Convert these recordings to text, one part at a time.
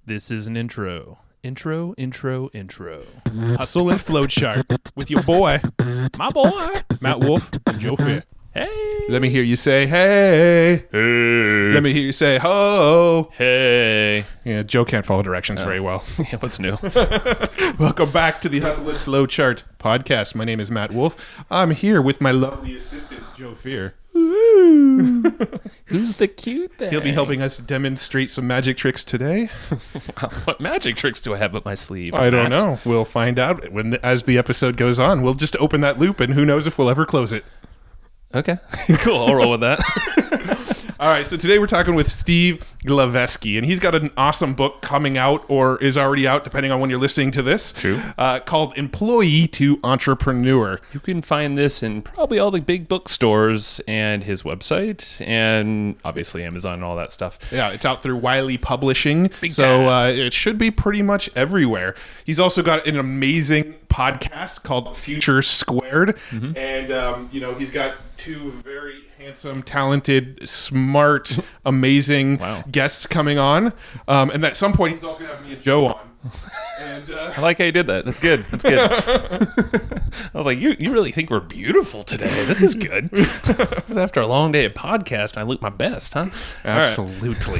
This is an intro. Intro. Hustle and Flow Chart with your boy, My boy. Matt Wolf and Joe Fair. Hey. Let me hear you say, hey. Hey. Let me hear you say, ho. Hey. Yeah, Joe can't follow directions very well. Yeah, what's new? Welcome back to the Hustle and Flow Chart podcast. My name is Matt Wolf. I'm here with my lovely assistant, Joe Fair. Who's the cute thing? He'll be helping us demonstrate some magic tricks today. What magic tricks do I have up my sleeve? I don't Matt? know. We'll find out as the episode goes on. We'll just open that loop, and who knows if we'll ever close it. Okay. Cool. I'll roll with that. All right, so today we're talking with Steve Glaveski, and he's got an awesome book coming out or is already out, depending on when you're listening to this. True. Called Employee to Entrepreneur. You can find this in probably all the big bookstores and his website and obviously Amazon and all that stuff. Yeah, it's out through Wiley Publishing, Big so time. it should be pretty much everywhere. He's also got an amazing podcast called Future Squared, and he's got two very handsome, talented, smart, amazing Wow. guests coming on, and at some point he's also going to have me and Joe on. And I like how you did that. That's good. That's good. I was like, you really think we're beautiful today. This is good. This is after a long day of podcast, I look my best, huh? absolutely.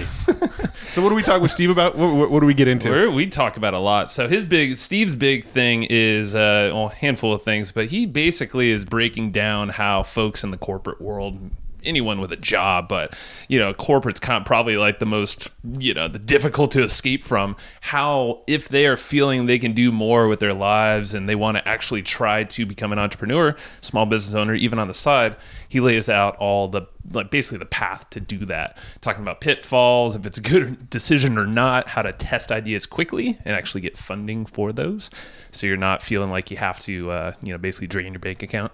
So what do we talk with Steve about? What do we get into? We talk about a lot. So Steve's big thing is a handful of things, but he basically is breaking down how folks in the corporate world, anyone with a job, but corporate's probably like the most, the difficult to escape from, how if they are feeling they can do more with their lives and they want to actually try to become an entrepreneur, small business owner, even on the side, he lays out all the basically the path to do that, talking about pitfalls, if it's a good decision or not, how to test ideas quickly and actually get funding for those, so you're not feeling like you have to basically drain your bank account.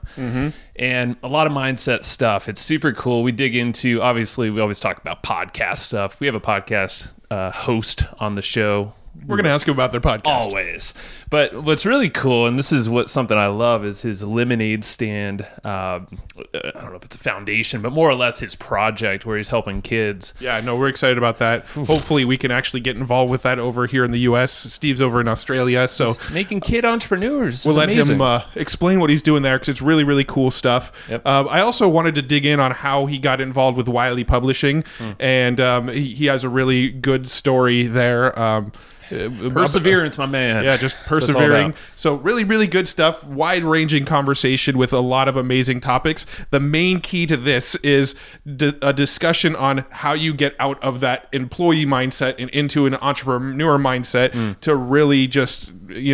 And a lot of mindset stuff. It's super cool. We dig into, obviously we always talk about podcast stuff. We have a podcast host on the show. We're going to ask him about their podcast. Always. But what's really cool, and this is something I love, is his lemonade stand. I don't know if it's a foundation, but more or less his project where he's helping kids. Yeah, no, we're excited about that. Hopefully we can actually get involved with that over here in the U.S. Steve's over in Australia, so Making kid entrepreneurs. we'll let amazing. him explain what he's doing there, because it's really, really cool stuff. Yep. I also wanted to dig in on how he got involved with Wiley Publishing, and he has a really good story there. Perseverance, my man. Yeah, just That's what it's all persevering. about. So really, really good stuff. Wide-ranging conversation with a lot of amazing topics. The main key to this is a discussion on how you get out of that employee mindset and into an entrepreneur mindset to really just,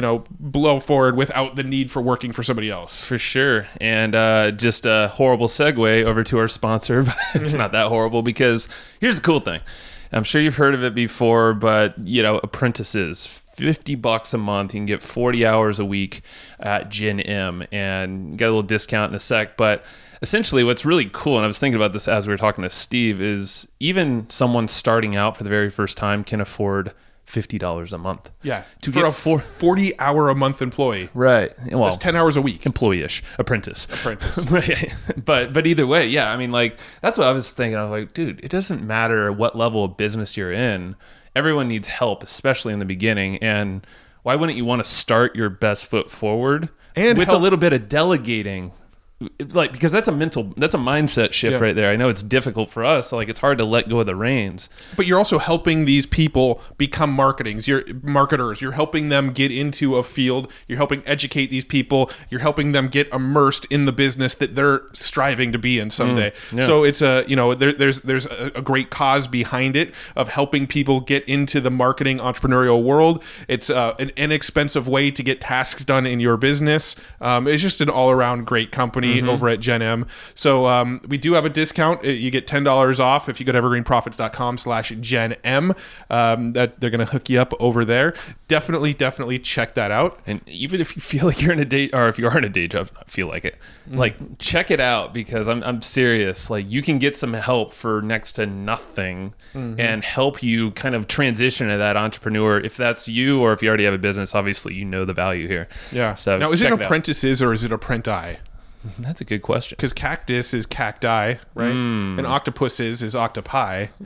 blow forward without the need for working for somebody else. For sure. And just a horrible segue over to our sponsor, but it's not that horrible, because here's the cool thing. I'm sure you've heard of it before, but, apprentices, $50 a month. You can get 40 hours a week at Gen M, and get a little discount in a sec. But essentially what's really cool, and I was thinking about this as we were talking to Steve, is even someone starting out for the very first time can afford $50 a month. Yeah, To for get a 40-hour-a-month employee. Right. Well, That's 10 hours a week. employee-ish, apprentice. Apprentice. but either way, yeah, I mean, like, that's what I was thinking. I was like, dude, it doesn't matter what level of business you're in. Everyone needs help, especially in the beginning. And why wouldn't you want to start your best foot forward And with help- a little bit of delegating? Like, because that's a mindset shift right there. I know it's difficult for us. Like, it's hard to let go of the reins. But you're also helping these people become marketers. You're helping them get into a field. You're helping educate these people. You're helping them get immersed in the business that they're striving to be in someday. yeah. So it's there's a great cause behind it of helping people get into the marketing entrepreneurial world. It's an inexpensive way to get tasks done in your business. It's just an all around great company over at Gen M. So we do have a discount. You get $10 off if you go to evergreenprofits.com/Gen M. That they're going to hook you up over there. Definitely check that out. And even if you feel like you're in a day, or if you are in a day job, not feel like it, like, check it out, because I'm serious. Like, you can get some help for next to nothing and help you kind of transition to that entrepreneur. If that's you, or if you already have a business, obviously you know the value here. Yeah. So now, is it check out. apprentices or is it apprenti? That's a good question. Because cactus is cacti, right? And octopus is octopi.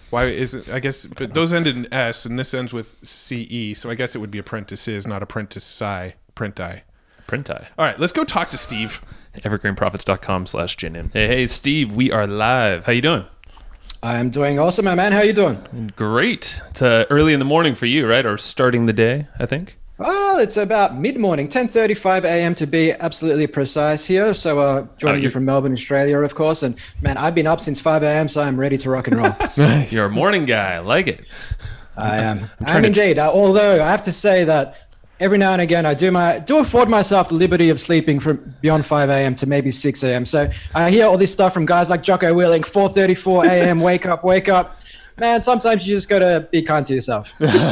Why is it? I guess, but those end in S, and this ends with CE, so I guess it would be apprentices, not apprentice-I. Printi. All right, let's go talk to Steve. evergreenprofits.com/JNM. Hey, Steve, we are live. How you doing? I'm doing awesome, my man. How you doing? Great. It's early in the morning for you, right? Or starting the day, I think. Well, it's about mid-morning, 10:35 a.m. to be absolutely precise here. So joining you from Melbourne, Australia, of course. And man, I've been up since 5 a.m., so I'm ready to rock and roll. Nice. You're a morning guy. I like it. I am. I'm indeed. Although I have to say that every now and again, I do afford myself the liberty of sleeping from beyond 5 a.m. to maybe 6 a.m. So I hear all this stuff from guys like Jocko Willing, 4:34 a.m. Wake up. Man, sometimes you just got to be kind to yourself.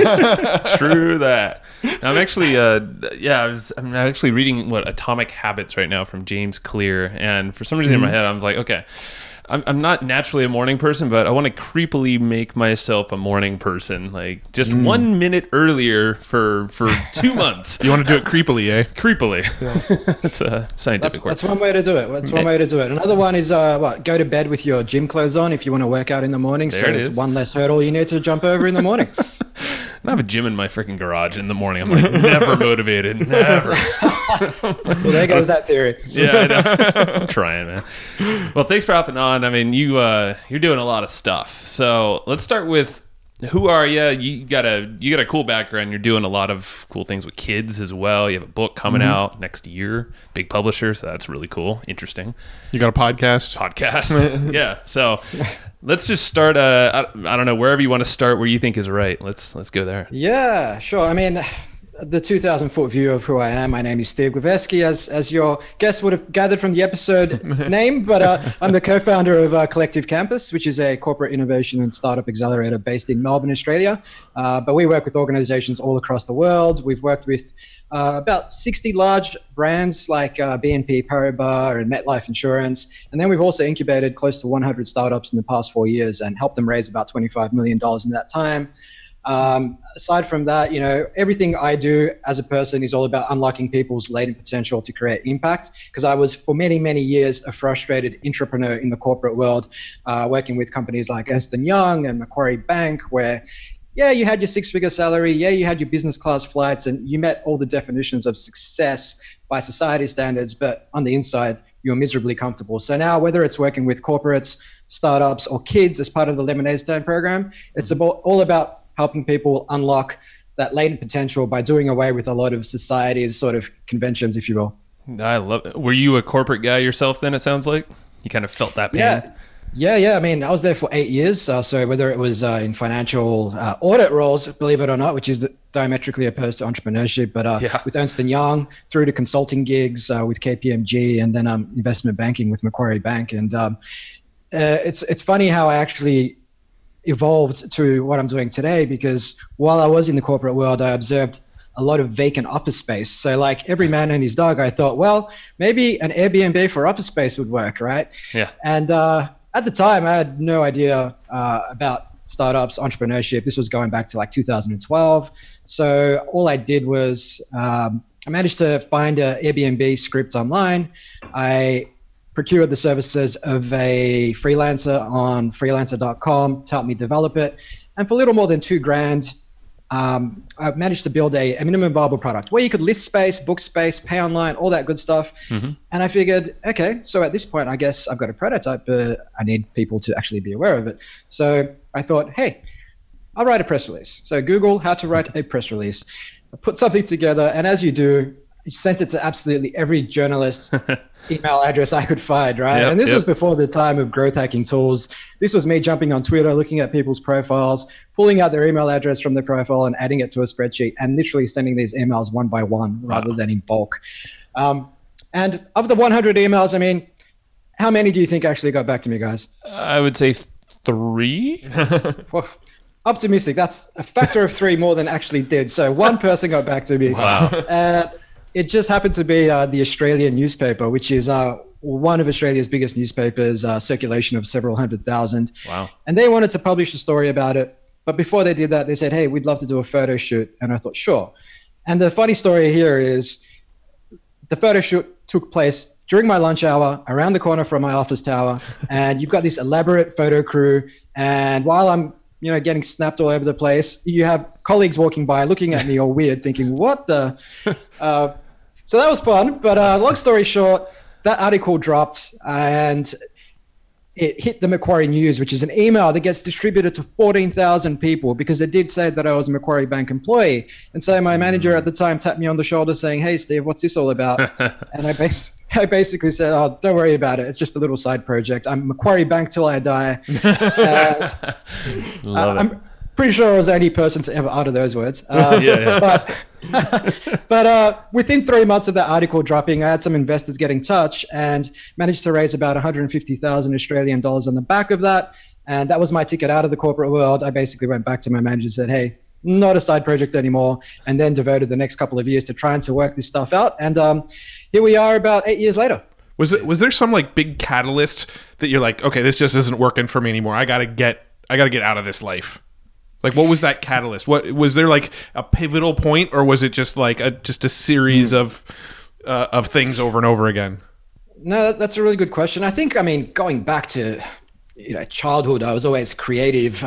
True that. I'm actually, I'm actually reading Atomic Habits right now from James Clear, and for some reason in my head, I was like, okay, I'm not naturally a morning person, but I want to creepily make myself a morning person, like just 1 minute earlier for 2 months. You want to do it creepily, eh? Creepily. Yeah. That's a scientific word. That's one way to do it. Another one is go to bed with your gym clothes on if you want to work out in the morning. So it's one less hurdle you need to jump over in the morning. I have a gym in my freaking garage in the morning. I'm like never motivated, never. Well, there goes that theory. Yeah, I know. I'm trying, man. Well, thanks for hopping on. I mean, you're doing a lot of stuff. So let's start with who are you? You got a cool background. You're doing a lot of cool things with kids as well. You have a book coming out next year, big publisher, so that's really cool, interesting. You got a podcast? Yeah. So let's just start. I don't know, wherever you want to start, where you think is right. Let's go there. Yeah, sure. I mean, the 2,000-foot view of who I am. My name is Steve Glaveski, as your guest would have gathered from the episode name, but I'm the co-founder of Collective Campus, which is a corporate innovation and startup accelerator based in Melbourne, Australia. But we work with organizations all across the world. We've worked with about 60 large brands like BNP Paribas and MetLife Insurance. And then we've also incubated close to 100 startups in the past 4 years and helped them raise about $25 million in that time. Aside from that, everything I do as a person is all about unlocking people's latent potential to create impact. Because I was for many, many years a frustrated entrepreneur in the corporate world, working with companies like Ernst & Young and Macquarie Bank, where you had your six-figure salary, you had your business class flights, and you met all the definitions of success by society standards, but on the inside, you're miserably comfortable. So now, whether it's working with corporates, startups, or kids as part of the Lemonade Stand program, it's all about helping people unlock that latent potential by doing away with a lot of society's sort of conventions, if you will. I love it. Were you a corporate guy yourself then, it sounds like? You kind of felt that pain? Yeah. I mean, I was there for 8 years. So whether it was in financial audit roles, believe it or not, which is diametrically opposed to entrepreneurship, but with Ernst & Young, through to consulting gigs with KPMG, and then investment banking with Macquarie Bank. And it's funny how I actually evolved to what I'm doing today, because while I was in the corporate world, I observed a lot of vacant office space. So like every man and his dog, I thought, well, maybe an Airbnb for office space would work, right? Yeah. And at the time, I had no idea about startups, entrepreneurship. This was going back to like 2012. So all I did was I managed to find an Airbnb script online. I procured the services of a freelancer on freelancer.com to help me develop it. And for a little more than $2,000, I managed to build a minimum viable product where you could list space, book space, pay online, all that good stuff. And I figured, okay, so at this point, I guess I've got a prototype, but I need people to actually be aware of it. So I thought, hey, I'll write a press release. So Google how to write a press release. I put something together, and as you do, I sent it to absolutely every journalist email address I could find, right? And this was before the time of growth hacking tools. This was me jumping on Twitter, looking at people's profiles, pulling out their email address from their profile and adding it to a spreadsheet, and literally sending these emails one by one rather than in bulk. And of the 100 emails, I mean, how many do you think actually got back to me, guys? I would say 3. Well, optimistic. That's a factor of 3 more than actually did. So one person got back to me. Wow. It just happened to be the Australian newspaper, which is one of Australia's biggest newspapers, circulation of several 100,000. Wow. And they wanted to publish a story about it. But before they did that, they said, hey, we'd love to do a photo shoot. And I thought, sure. And the funny story here is the photo shoot took place during my lunch hour, around the corner from my office tower. And you've got this elaborate photo crew. And while I'm getting snapped all over the place. You have colleagues walking by looking at me all weird, thinking, what the? So that was fun. But long story short, that article dropped and it hit the Macquarie News, which is an email that gets distributed to 14,000 people because it did say that I was a Macquarie Bank employee. And so my manager at the time tapped me on the shold saying, hey, Steve, what's this all about? And I basically said, oh, don't worry about it. It's just a little side project. I'm Macquarie Bank till I die. I'm pretty sure I was the only person to ever utter those words. But within 3 months of that article dropping, I had some investors get in touch and managed to raise about 150,000 Australian dollars on the back of that. And that was my ticket out of the corporate world. I basically went back to my manager and said, hey, not a side project anymore. And then devoted the next couple of years to trying to work this stuff out. And here we are about 8 years later. Was there some like big catalyst that you're like, okay, this just isn't working for me anymore. I gotta get out of this life. Like, what was that catalyst? What was there, like a pivotal point, or was it just like just a series of things over and over again? No, that's a really good question. I think, going back to childhood, I was always creative,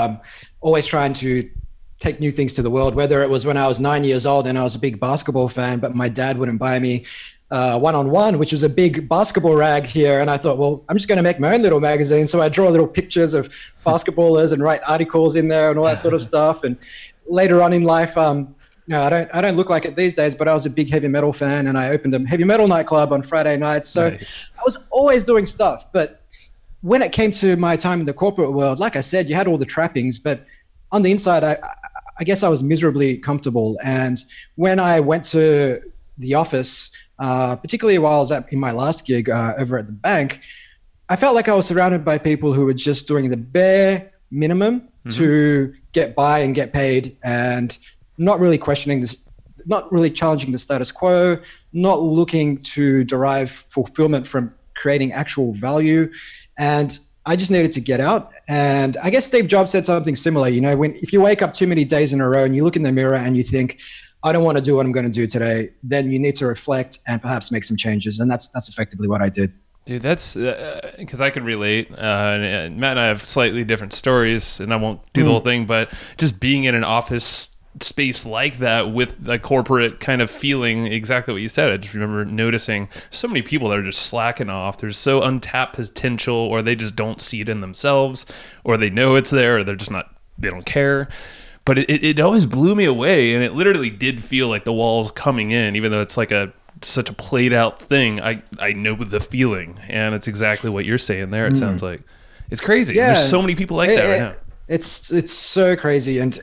always trying to take new things to the world. Whether it was when I was 9 years old and I was a big basketball fan, but my dad wouldn't buy me One-on-One, which was a big basketball rag here. And I thought, well, I'm just going to make my own little magazine. So I draw little pictures of basketballers and write articles in there and all that sort of stuff. And later on in life, I don't look like it these days, but I was a big heavy metal fan and I opened a heavy metal nightclub on Friday nights. So nice. I was always doing stuff. But when it came to my time in the corporate world, like I said, you had all the trappings, but on the inside, I guess I was miserably comfortable. And when I went to the office, particularly while I was in my last gig over at the bank, I felt like I was surrounded by people who were just doing the bare minimum to get by and get paid, and not really questioning this, not really challenging the status quo, not looking to derive fulfillment from creating actual value. And I just needed to get out. And I guess Steve Jobs said something similar. If you wake up too many days in a row and you look in the mirror and you think, I don't want to do what I'm going to do today, then you need to reflect and perhaps make some changes. And that's effectively what I did. Dude, that's because I could relate. And Matt and I have slightly different stories, and I won't do the whole thing, but just being in an office space like that with a corporate kind of feeling, exactly what you said. I just remember noticing so many people that are just slacking off. There's so untapped potential, or they just don't see it in themselves, or they know it's there, or they don't care. But it always blew me away, and it literally did feel like the walls coming in, even though it's like such a played out thing. I know the feeling, and it's exactly what you're saying there. It sounds like it's crazy. Yeah, there's so many people like that right now. It's so crazy, and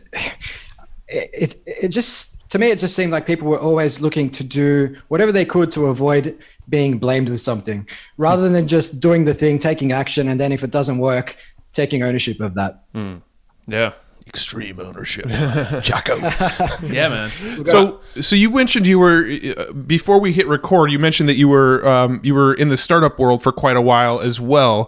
it just, to me, it just seemed like people were always looking to do whatever they could to avoid being blamed with something, rather than just doing the thing, taking action, and then if it doesn't work, taking ownership of that. Yeah. Extreme ownership. Jocko. Yeah, man. So you mentioned you were, before we hit record, you mentioned that you were in the startup world for quite a while as well.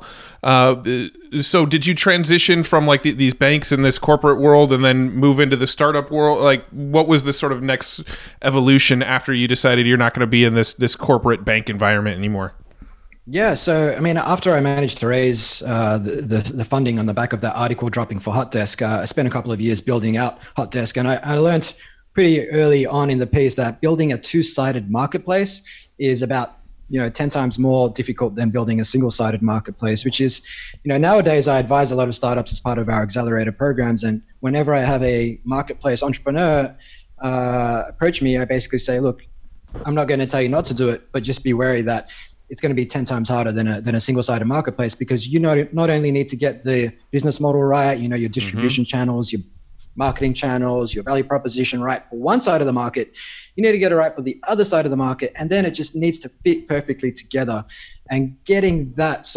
So did you transition from like these banks in this corporate world and then move into the startup world? Like, what was the sort of next evolution after you decided you're not going to be in this corporate bank environment anymore? Yeah, so after I managed to raise the funding on the back of that article dropping for Hotdesk, I spent a couple of years building out Hotdesk, and I learned pretty early on in the piece that building a two-sided marketplace is about 10 times more difficult than building a single-sided marketplace, which is, nowadays I advise a lot of startups as part of our accelerator programs, and whenever I have a marketplace entrepreneur approach me, I basically say, look, I'm not going to tell you not to do it, but just be wary that it's going to be 10 times harder than a single-sided marketplace, because not only need to get the business model right, your distribution channels, your marketing channels, your value proposition right for one side of the market, you need to get it right for the other side of the market, and then it just needs to fit perfectly together. And getting those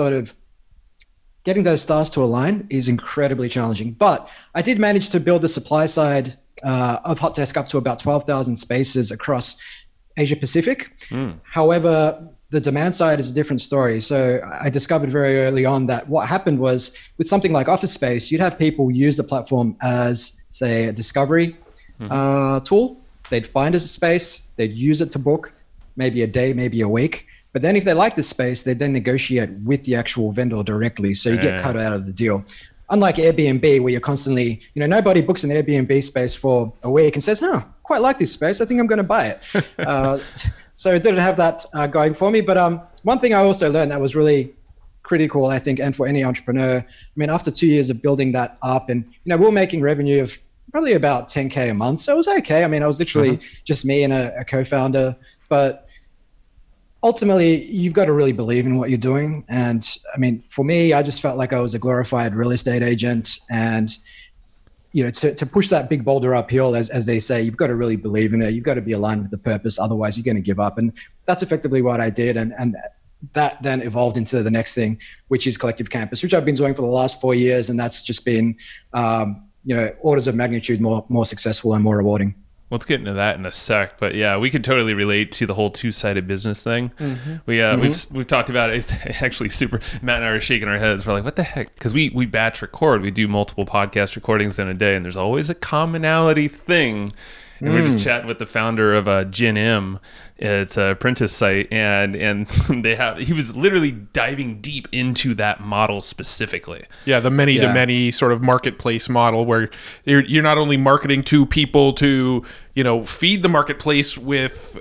stars to align is incredibly challenging. But I did manage to build the supply side of Hotdesk up to about 12,000 spaces across Asia Pacific. However, the demand side is a different story. So I discovered very early on that what happened was, with something like Office Space, you'd have people use the platform as, say, a discovery tool. They'd find a space, they'd use it to book maybe a day, maybe a week. But then if they like the space, they'd then negotiate with the actual vendor directly. So you get cut out of the deal. unlike Airbnb, where you're constantly, nobody books an Airbnb space for a week and says, quite like this space, I think I'm going to buy it. So it didn't have that going for me. But one thing I also learned that was really critical, I think, and for any entrepreneur, after 2 years of building that up, and we were making revenue of probably about 10K a month. So it was okay. I was literally just me and a co-founder, but ultimately you've got to really believe in what you're doing. And for me, I just felt like I was a glorified real estate agent, and to push that big boulder uphill, as they say, you've got to really believe in it. You've got to be aligned with the purpose. Otherwise you're going to give up. And that's effectively what I did. And that then evolved into the next thing, which is Collective Campus, which I've been doing for the last 4 years. And that's just been, orders of magnitude more successful and more rewarding. Let's get into that in a sec, but yeah, we can totally relate to the whole two-sided business thing. We've talked about it. It's actually super. Matt and I are shaking our heads. We're like, what the heck? Because we batch record. We do multiple podcast recordings in a day, and there's always a commonality thing. And we're just chatting with the founder of Gin M. It's a apprentice site, and he was literally diving deep into that model specifically. Yeah, the many to many sort of marketplace model where you're not only marketing to people to feed the marketplace with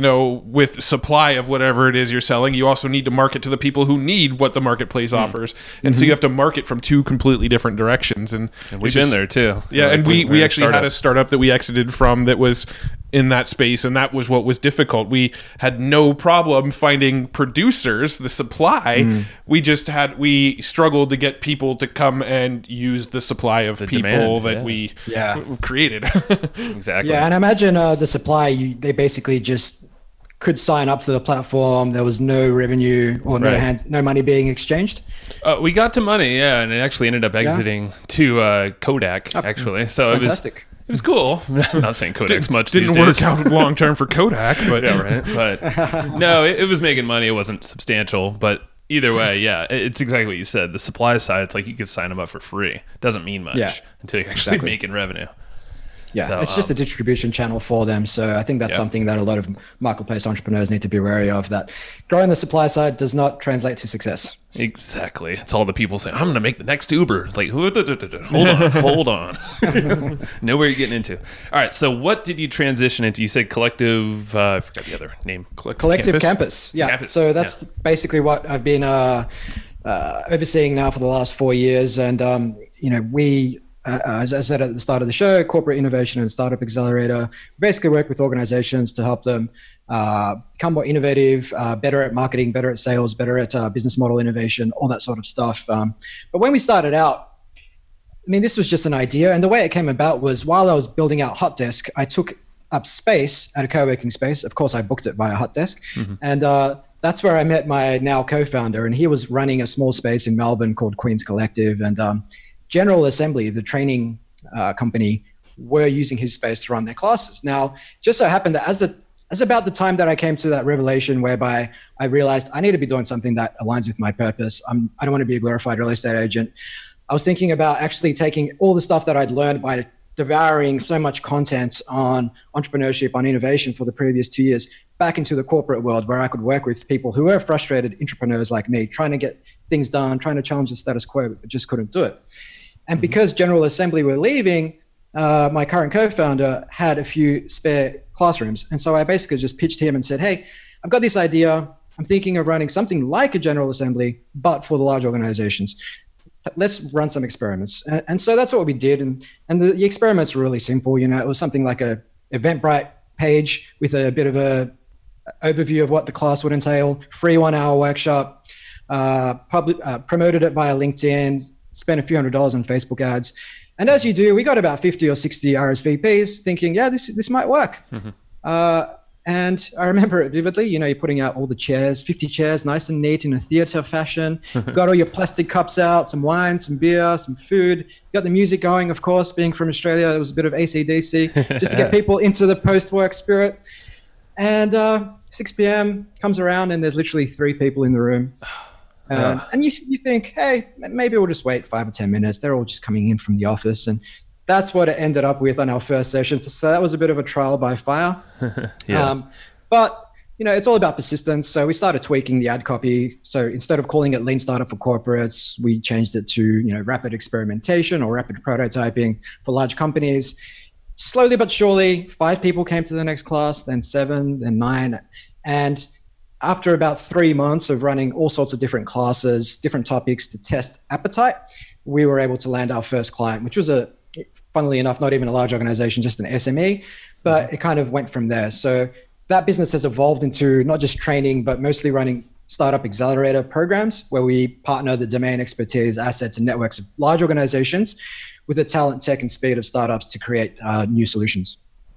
supply of whatever it is you're selling, you also need to market to the people who need what the marketplace offers. And so you have to market from two completely different directions. And we've been there too. Yeah, and we actually had a startup that we exited from that was in that space, and that was what was difficult. We had no problem finding producers, the supply. We struggled to get people to come and use the supply of people that we created. Exactly. Yeah, and imagine the supply, they basically just could sign up to the platform. There was no revenue or no money being exchanged. We got to money, and it actually ended up exiting to Kodak, actually. So fantastic. It was cool. I'm not saying Kodak's much. Didn't work out long term for Kodak, but yeah, right. But no, it was making money. It wasn't substantial, but either way, yeah, it's exactly what you said. The supply side, it's like you could sign them up for free. It doesn't mean much until you're actually making revenue. Yeah, so, it's just a distribution channel for them. So I think that's something that a lot of marketplace entrepreneurs need to be wary of, that growing the supply side does not translate to success. Exactly. It's all the people saying, I'm going to make the next Uber. It's like, hold on. Know where you're getting into. All right. So what did you transition into? You said Collective, I forgot the other name. Collective Campus. Yeah. Campus. So that's basically what I've been overseeing now for the last 4 years. And, we, as I said at the start of the show, Corporate Innovation and Startup Accelerator, basically work with organizations to help them become more innovative, better at marketing, better at sales, better at business model innovation, all that sort of stuff. But when we started out, this was just an idea. And the way it came about was while I was building out Hotdesk, I took up space at a co-working space. Of course, I booked it via Hotdesk. And that's where I met my now co-founder. And he was running a small space in Melbourne called Queen's Collective. And General Assembly, the training company, were using his space to run their classes. Now, just so happened that as about the time that I came to that revelation whereby I realized I need to be doing something that aligns with my purpose. I don't want to be a glorified real estate agent. I was thinking about actually taking all the stuff that I'd learned by devouring so much content on entrepreneurship, on innovation for the previous 2 years back into the corporate world, where I could work with people who were frustrated entrepreneurs like me, trying to get things done, trying to challenge the status quo, but just couldn't do it. And because General Assembly were leaving, my current co-founder had a few spare classrooms. And so I basically just pitched him and said, hey, I've got this idea. I'm thinking of running something like a General Assembly, but for the large organizations. Let's run some experiments. And so that's what we did. And the experiments were really simple. It was something like a Eventbrite page with a bit of a overview of what the class would entail, free 1 hour workshop, promoted it via LinkedIn, spent a few $100s on Facebook ads. And as you do, we got about 50 or 60 RSVPs thinking, this might work. And I remember it vividly. You're putting out all the chairs, 50 chairs, nice and neat in a theater fashion. Got all your plastic cups out, some wine, some beer, some food. Got the music going, of course, being from Australia. It was a bit of AC/DC just to get people into the post-work spirit. And 6 p.m. comes around and there's literally 3 people in the room. And you think, hey, maybe we'll just wait 5 or 10 minutes. They're all just coming in from the office. And that's what it ended up with on our first session. So that was a bit of a trial by fire. But it's all about persistence. So we started tweaking the ad copy. So instead of calling it Lean Startup for Corporates, we changed it to, rapid experimentation or rapid prototyping for large companies. Slowly but surely, 5 people came to the next class, then 7, then 9. And after about 3 months of running all sorts of different classes, different topics to test appetite, we were able to land our first client, which was funnily enough, not even a large organization, just an SME, but it kind of went from there. So that business has evolved into not just training, but mostly running startup accelerator programs where we partner the domain expertise, assets, and networks of large organizations with the talent, tech, and speed of startups to create new solutions.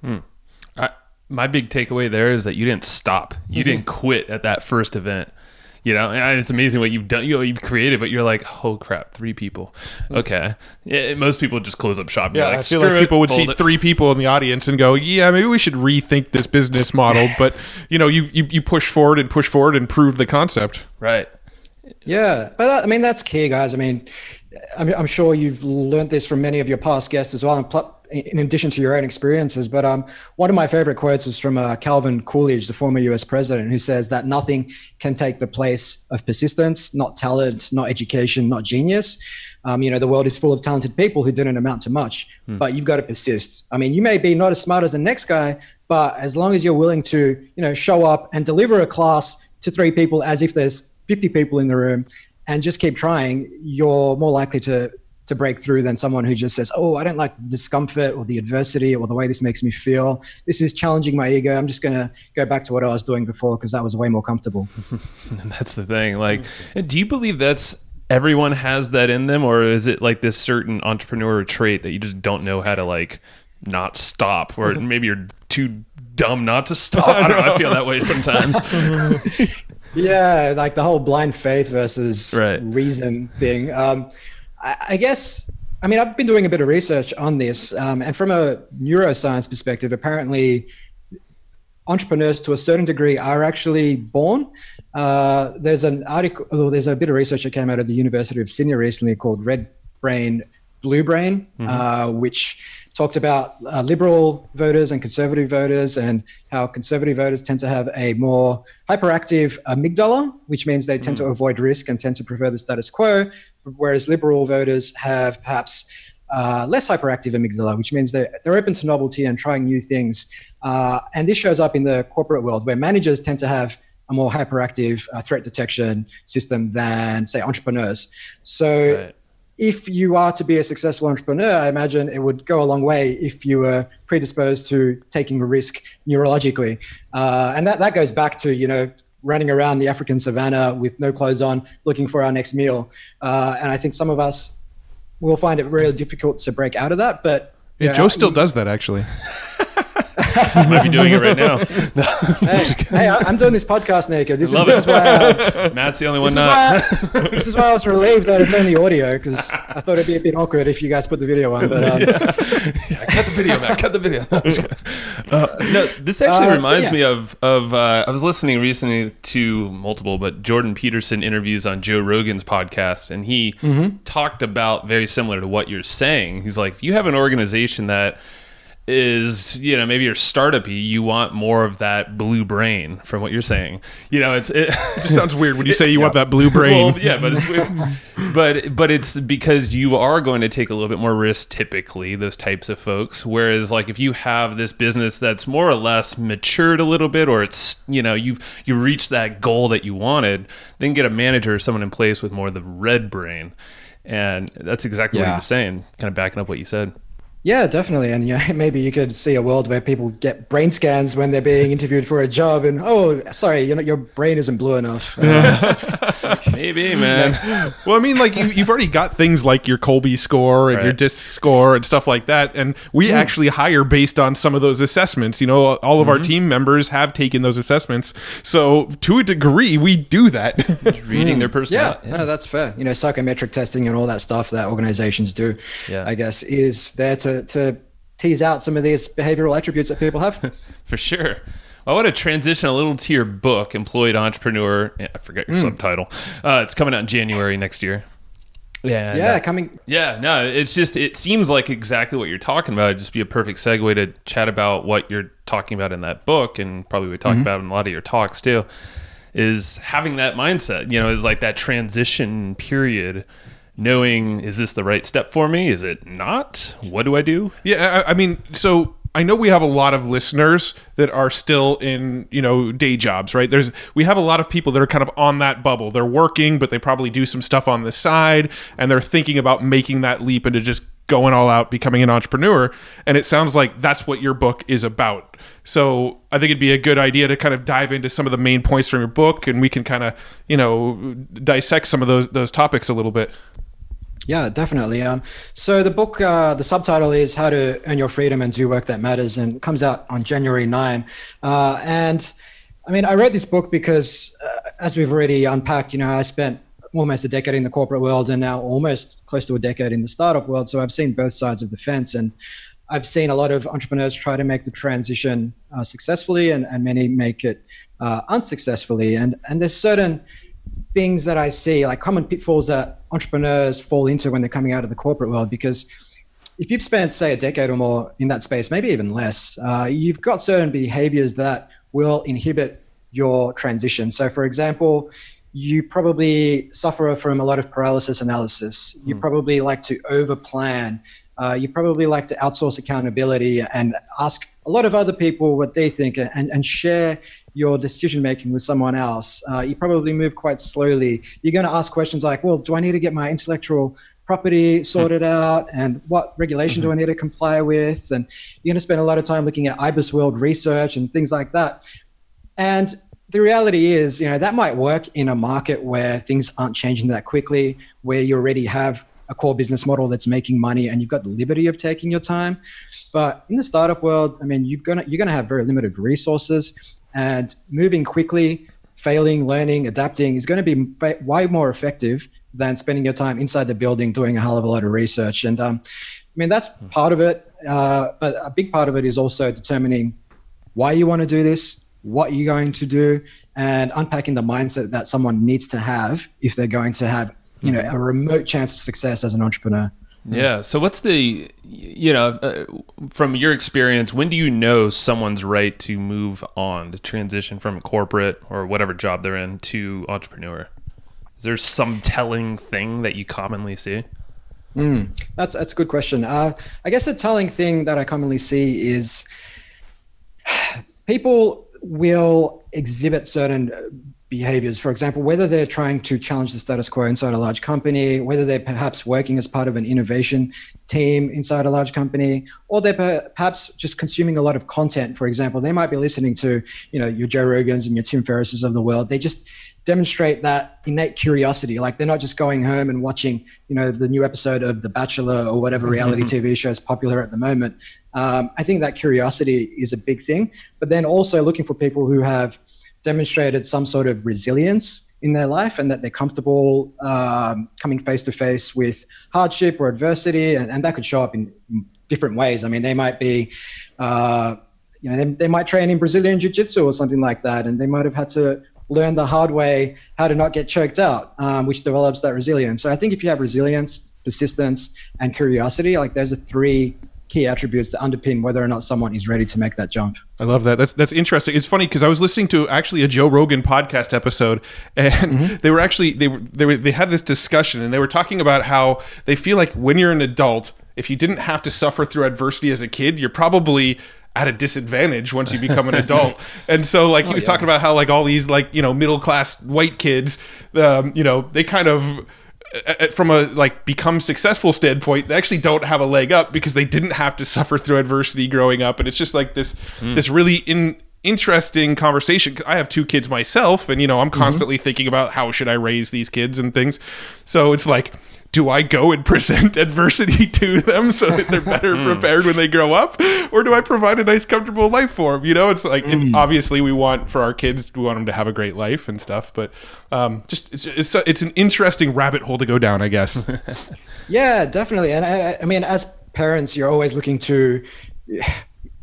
My big takeaway there is that you didn't stop. You didn't quit at that first event. And it's amazing what you've done. You've created, but you're like, oh crap, 3 people. Okay, most people just close up shop. Yeah, I feel like people would see 3 people in the audience and go, yeah, maybe we should rethink this business model. But you push forward and prove the concept. Right. Yeah, but that's key, guys. I'm sure you've learned this from many of your past guests as well, in addition to your own experiences. But one of my favorite quotes was from Calvin Coolidge, the former US president, who says that nothing can take the place of persistence, not talent, not education, not genius. The world is full of talented people who didn't amount to much, but you've got to persist. You may be not as smart as the next guy, but as long as you're willing to, show up and deliver a class to 3 people as if there's 50 people in the room and just keep trying, you're more likely to break through than someone who just says, oh, I don't like the discomfort or the adversity or the way this makes me feel. This is challenging my ego. I'm just going to go back to what I was doing before because that was way more comfortable. That's the thing. Do you believe everyone has that in them, or is it like this certain entrepreneur trait that you just don't know how to not stop, or maybe you're too dumb not to stop? I don't know. I feel that way sometimes. Yeah, like the whole blind faith versus reason thing. I guess, I've been doing a bit of research on this, and from a neuroscience perspective, apparently entrepreneurs to a certain degree are actually born. There's an article, there's a bit of research that came out of the University of Sydney recently called Red Brain, Blue Brain, which talked about liberal voters and conservative voters and how conservative voters tend to have a more hyperactive amygdala, which means they tend to avoid risk and tend to prefer the status quo, whereas liberal voters have perhaps less hyperactive amygdala, which means they're open to novelty and trying new things. And this shows up in the corporate world where managers tend to have a more hyperactive threat detection system than, say, entrepreneurs. So if you are to be a successful entrepreneur, I imagine it would go a long way if you were predisposed to taking a risk neurologically. And that goes back to, running around the African savannah with no clothes on, looking for our next meal. And I think some of us will find it really difficult to break out of that. But Joe still does that, actually. You might be doing it right now. Hey, I'm doing this podcast naked. This is why Matt's the only one not. This is why I was relieved that it's only audio, because I thought it'd be a bit awkward if you guys put the video on. But cut the video, Matt. Cut the video. No, this actually reminds me of I was listening recently to multiple, but Jordan Peterson interviews on Joe Rogan's podcast, and he talked about very similar to what you're saying. He's like, if you have an organization that is, maybe you're startup-y, you want more of that blue brain from what you're saying. It just sounds weird when you say you want that blue brain. Well, yeah, but it's weird. but it's because you are going to take a little bit more risk typically, those types of folks. Whereas if you have this business that's more or less matured a little bit, or it's, you reached that goal that you wanted, then get a manager or someone in place with more of the red brain. And that's exactly what you're saying, kind of backing up what you said. Yeah, definitely. And maybe you could see a world where people get brain scans when they're being interviewed for a job, and sorry, your brain isn't blue enough. Maybe, man. Well, you've already got things like your Colby score and your DISC score and stuff like that, and we actually hire based on some of those assessments. All of our team members have taken those assessments, so to a degree, we do that. Just reading their personality. Yeah, no, that's fair. Psychometric testing and all that stuff that organizations do, I guess, is there to tease out some of these behavioral attributes that people have. For sure. I want to transition a little to your book, Employed Entrepreneur. I forget your subtitle. It's coming out in January next year. Yeah. Yeah, No. Yeah, no, it's just, it seems like exactly what you're talking about. It'd just be a perfect segue to chat about what you're talking about in that book, and probably we talk about in a lot of your talks too, is having that mindset, is like that transition period, knowing, is this the right step for me? Is it not? What do I do? Yeah, I mean, so I know we have a lot of listeners that are still in, day jobs, right? We have a lot of people that are kind of on that bubble. They're working, but they probably do some stuff on the side, and they're thinking about making that leap into just going all out, becoming an entrepreneur. And it sounds like that's what your book is about. So I think it'd be a good idea to kind of dive into some of the main points from your book, and we can kind of, dissect some of those topics a little bit. Yeah, definitely. So the book, the subtitle is How to Earn Your Freedom and Do Work That Matters, and comes out on January 9. And I mean, I wrote this book because, as we've already unpacked, I spent almost a decade in the corporate world and now almost close to a decade in the startup world. So I've seen both sides of the fence, and I've seen a lot of entrepreneurs try to make the transition successfully, and many make it unsuccessfully. And there's certain things that I see, like common pitfalls that entrepreneurs fall into when they're coming out of the corporate world. Because if you've spent, say, a decade or more in that space, maybe even less, you've got certain behaviors that will inhibit your transition. So, for example, you probably suffer from a lot of paralysis analysis. You probably like to overplan. You probably like to outsource accountability and ask a lot of other people what they think, and share your decision making with someone else. You probably move quite slowly. You're going to ask questions like, well, do I need to get my intellectual property sorted out? And what regulation do I need to comply with? And you're going to spend a lot of time looking at IBIS World research and things like that. And the reality is, that might work in a market where things aren't changing that quickly, where you already have a core business model that's making money and you've got the liberty of taking your time. But in the startup world, I mean, you're gonna have very limited resources, and moving quickly, failing, learning, adapting is going to be way more effective than spending your time inside the building doing a hell of a lot of research. And I mean, that's part of it, but a big part of it is also determining why you want to do this, what you're going to do, and unpacking the mindset that someone needs to have if they're going to have a remote chance of success as an entrepreneur. Yeah. So what's the, from your experience, when do you know someone's right to move on, to transition from corporate or whatever job they're in to entrepreneur? Is there some telling thing that you commonly see? That's a good question. I guess the telling thing that I commonly see is people will exhibit certain behaviors. For example, whether they're trying to challenge the status quo inside a large company, whether they're perhaps working as part of an innovation team inside a large company, or they're perhaps just consuming a lot of content. For example, they might be listening to, your Joe Rogans and your Tim Ferrisses of the world. They just demonstrate that innate curiosity. Like they're not just going home and watching, the new episode of The Bachelor or whatever reality TV show is popular at the moment. I think that curiosity is a big thing, but then also looking for people who have demonstrated some sort of resilience in their life, and that they're comfortable coming face to face with hardship or adversity, and that could show up in different ways. I mean, they might be, they might train in Brazilian Jiu-Jitsu or something like that, and they might have had to learn the hard way how to not get choked out, which develops that resilience. So I think if you have resilience, persistence, and curiosity, like those are three key attributes that underpin whether or not someone is ready to make that jump. I love that. That's interesting. It's funny because I was listening to actually a Joe Rogan podcast episode, and they were actually they had this discussion, and they were talking about how they feel like when you're an adult, if you didn't have to suffer through adversity as a kid, you're probably at a disadvantage once you become an adult. And so like he was talking about how like all these like, middle class white kids, they kind of from a like become successful standpoint, they actually don't have a leg up because they didn't have to suffer through adversity growing up. And it's just like this really interesting conversation. I have 2 kids myself, and I'm constantly thinking about how should I raise these kids and things. So it's like, do I go and present adversity to them so that they're better prepared when they grow up, or do I provide a nice, comfortable life for them? It's like, and obviously we want for our kids, we want them to have a great life and stuff, but it's an interesting rabbit hole to go down, I guess. Yeah, definitely. And I mean, as parents, you're always looking to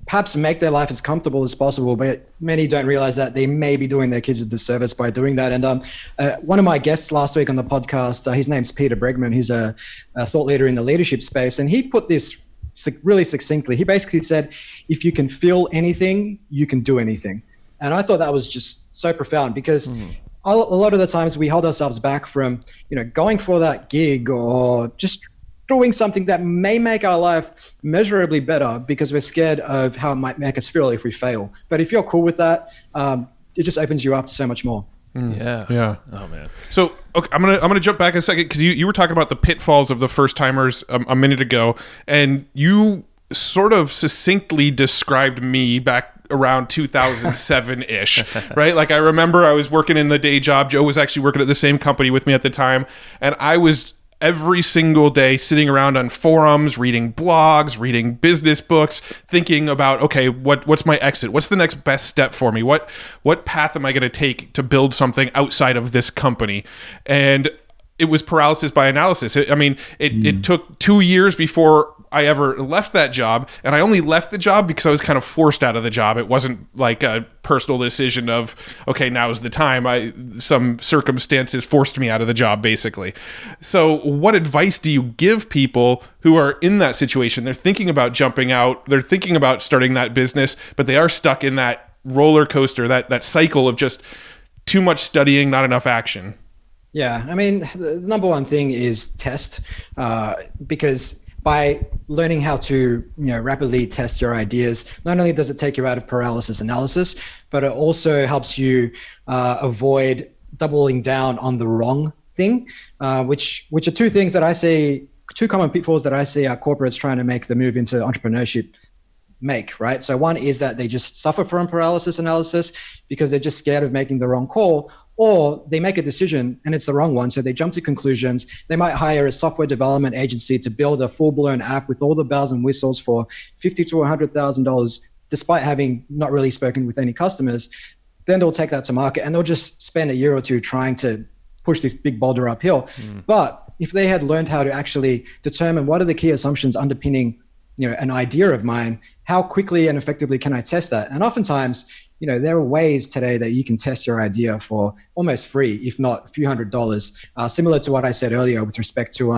perhaps make their life as comfortable as possible, but many don't realize that they may be doing their kids a disservice by doing that. And one of my guests last week on the podcast, his name's Peter Bregman. He's a thought leader in the leadership space, and he put this really succinctly. He basically said, if you can feel anything, you can do anything. And I thought that was just so profound, because a lot of the times we hold ourselves back from, going for that gig or just doing something that may make our life measurably better because we're scared of how it might make us feel if we fail. But if you're cool with that, it just opens you up to so much more. Yeah. Oh man. So okay, I'm gonna jump back a second, because you were talking about the pitfalls of the first timers a minute ago, and you sort of succinctly described me back around 2007-ish, right? Like, I remember I was working in the day job. Joe was actually working at the same company with me at the time, and I was every single day sitting around on forums, reading blogs, reading business books, thinking about, okay, what's my exit? What's the next best step for me? What path am I going to take to build something outside of this company? And it was paralysis by analysis. It took 2 years before I ever left that job, and I only left the job because I was kind of forced out of the job. It wasn't like a personal decision of, okay, now is the time. Some circumstances forced me out of the job, basically. So what advice do you give people who are in that situation? They're thinking about jumping out, they're thinking about starting that business, but they are stuck in that roller coaster, that cycle of just too much studying, not enough action. Yeah, the number one thing is test, because by learning how to rapidly test your ideas, not only does it take you out of paralysis analysis, but it also helps you avoid doubling down on the wrong thing, which are two things that I see, two common pitfalls that I see our corporates trying to make the move into entrepreneurship make, right? So one is that they just suffer from paralysis analysis because they're just scared of making the wrong call, or they make a decision and it's the wrong one. So they jump to conclusions. They might hire a software development agency to build a full-blown app with all the bells and whistles for $50,000 to $100,000, despite having not really spoken with any customers. Then they'll take that to market and they'll just spend a year or two trying to push this big boulder uphill. But if they had learned how to actually determine what are the key assumptions underpinning an idea of mine, how quickly and effectively can I test that? And oftentimes, there are ways today that you can test your idea for almost free, if not a few $100s, similar to what I said earlier with respect to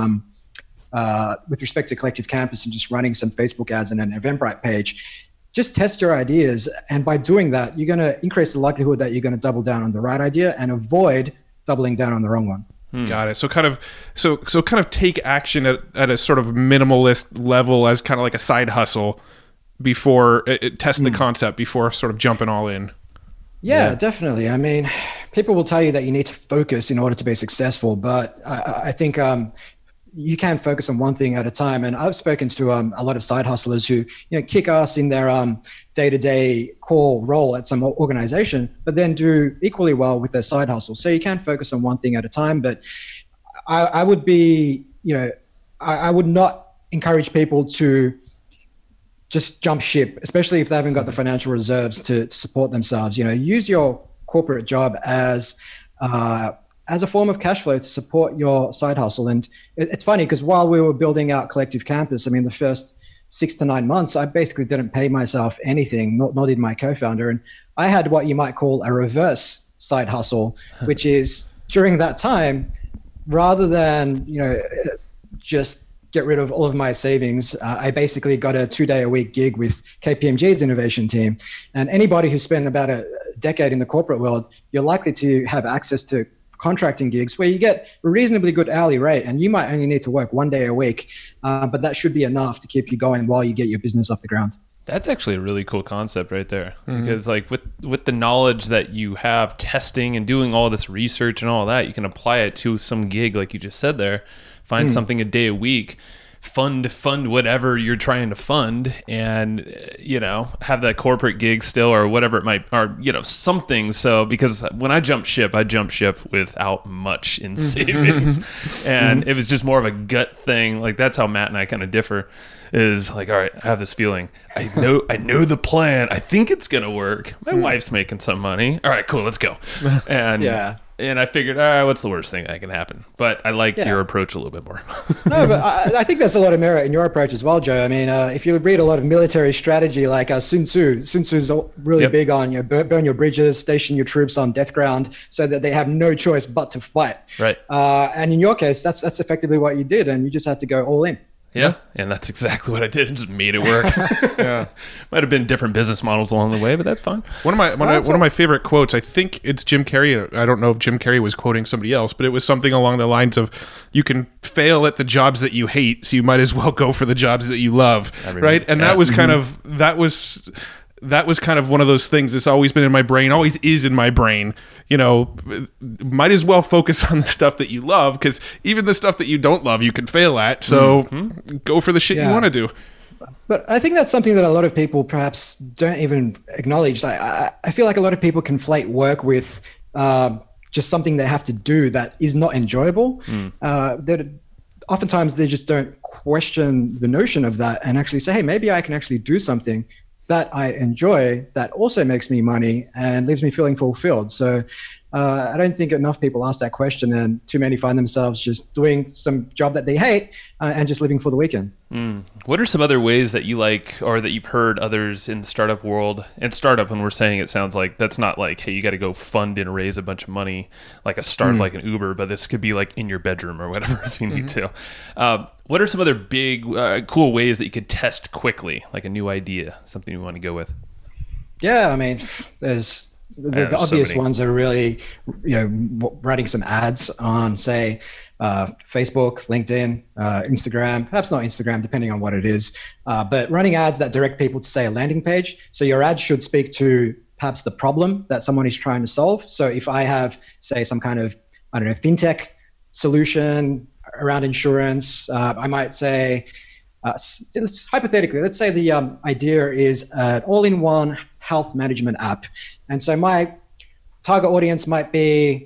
Collective Campus and just running some Facebook ads and an Eventbrite page. Just test your ideas. And by doing that, you're going to increase the likelihood that you're going to double down on the right idea and avoid doubling down on the wrong one. Got it. So kind of take action at a sort of minimalist level as kind of like a side hustle before test the concept before sort of jumping all in. Yeah, definitely. People will tell you that you need to focus in order to be successful, but I think you can focus on one thing at a time. And I've spoken to a lot of side hustlers who kick ass in their day-to-day core role at some organization, but then do equally well with their side hustle. So you can focus on one thing at a time. But I would be, I would not encourage people to just jump ship, especially if they haven't got the financial reserves to support themselves. Use your corporate job as a form of cash flow to support your side hustle. And it's funny because while we were building out Collective Campus, the first 6 to 9 months, I basically didn't pay myself anything, nor did my co-founder. And I had what you might call a reverse side hustle, which is during that time, rather than, just get rid of all of my savings, I basically got a 2-day-a-week gig with KPMG's innovation team. And anybody who spent about a decade in the corporate world, you're likely to have access to contracting gigs where you get a reasonably good hourly rate, and you might only need to work 1 day a week, but that should be enough to keep you going while you get your business off the ground. That's actually a really cool concept right there, because like with the knowledge that you have testing and doing all this research and all that, you can apply it to some gig like you just said there. Find something a day a week, fund whatever you're trying to fund, and have that corporate gig still or whatever it might, or something. So because when I jump ship without much in savings, and it was just more of a gut thing. Like that's how Matt and I kind of differ. Is like, all right, I have this feeling. I know the plan. I think it's gonna work. My wife's making some money. All right, cool, let's go. And And I figured, what's the worst thing that can happen? But I like your approach a little bit more. No, but I think there's a lot of merit in your approach as well, Joe. I mean, if you read a lot of military strategy, like Sun Tzu's really big on burn your bridges, station your troops on death ground, so that they have no choice but to fight. Right. And in your case, that's effectively what you did, and you just had to go all in. Yeah, and that's exactly what I did. Just made it work. Might have been different business models along the way, but that's fine. One of my favorite quotes, I think it's Jim Carrey. I don't know if Jim Carrey was quoting somebody else, but it was something along the lines of, "You can fail at the jobs that you hate, so you might as well go for the jobs that you love." Right? And that was kind of one of those things that's always been in my brain, always is in my brain. You know, might as well focus on the stuff that you love, because even the stuff that you don't love, you can fail at. So go for the shit you want to do. But I think that's something that a lot of people perhaps don't even acknowledge. I feel like a lot of people conflate work with just something they have to do that is not enjoyable. Oftentimes they just don't question the notion of that and actually say, hey, maybe I can actually do something that I enjoy that also makes me money and leaves me feeling fulfilled. So I don't think enough people ask that question, and too many find themselves just doing some job that they hate and just living for the weekend. What are some other ways that you like, or that you've heard others in the startup world? And startup, when we're saying, it sounds like that's not like, hey, you got to go fund and raise a bunch of money like a startup like an Uber, but this could be like in your bedroom or whatever if you need to. What are some other big, cool ways that you could test quickly, like a new idea, something you want to go with? Yeah, I mean, there's the obvious ones are really, writing some ads on, say, Facebook, LinkedIn, Instagram, perhaps not Instagram, depending on what it is, but running ads that direct people to, say, a landing page. So your ad should speak to perhaps the problem that someone is trying to solve. So if I have, say, some kind of, fintech solution around insurance, I might say, hypothetically, let's say the idea is an all-in-one health management app. And so my target audience might be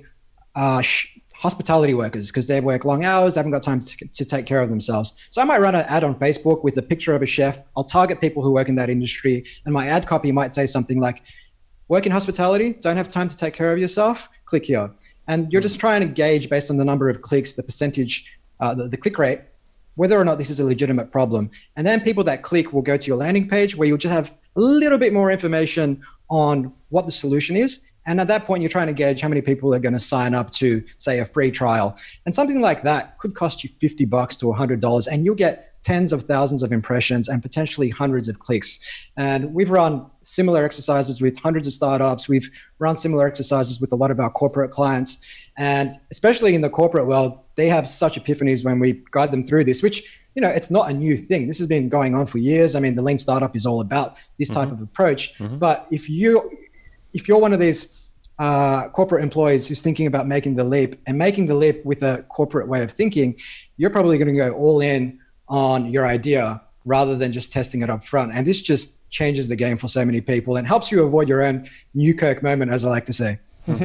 hospitality workers, because they work long hours, they haven't got time to take care of themselves. So I might run an ad on Facebook with a picture of a chef. I'll target people who work in that industry, and my ad copy might say something like, work in hospitality, don't have time to take care of yourself, click here. And you're just trying to gauge, based on the number of clicks, the percentage, the click rate, whether or not this is a legitimate problem. And then people that click will go to your landing page, where you'll just have a little bit more information on what the solution is. And at that point, you're trying to gauge how many people are going to sign up to, say, a free trial. And something like that could cost you $50 to $100, and you'll get tens of thousands of impressions and potentially hundreds of clicks. And we've run similar exercises with hundreds of startups. We've run similar exercises with a lot of our corporate clients. And especially in the corporate world, they have such epiphanies when we guide them through this, which, it's not a new thing. This has been going on for years. I mean, the Lean Startup is all about this type of approach. But if you're one of these corporate employees who's thinking about making the leap with a corporate way of thinking, you're probably going to go all in on your idea rather than just testing it up front. And this just changes the game for so many people and helps you avoid your own Newkirk moment, as I like to say.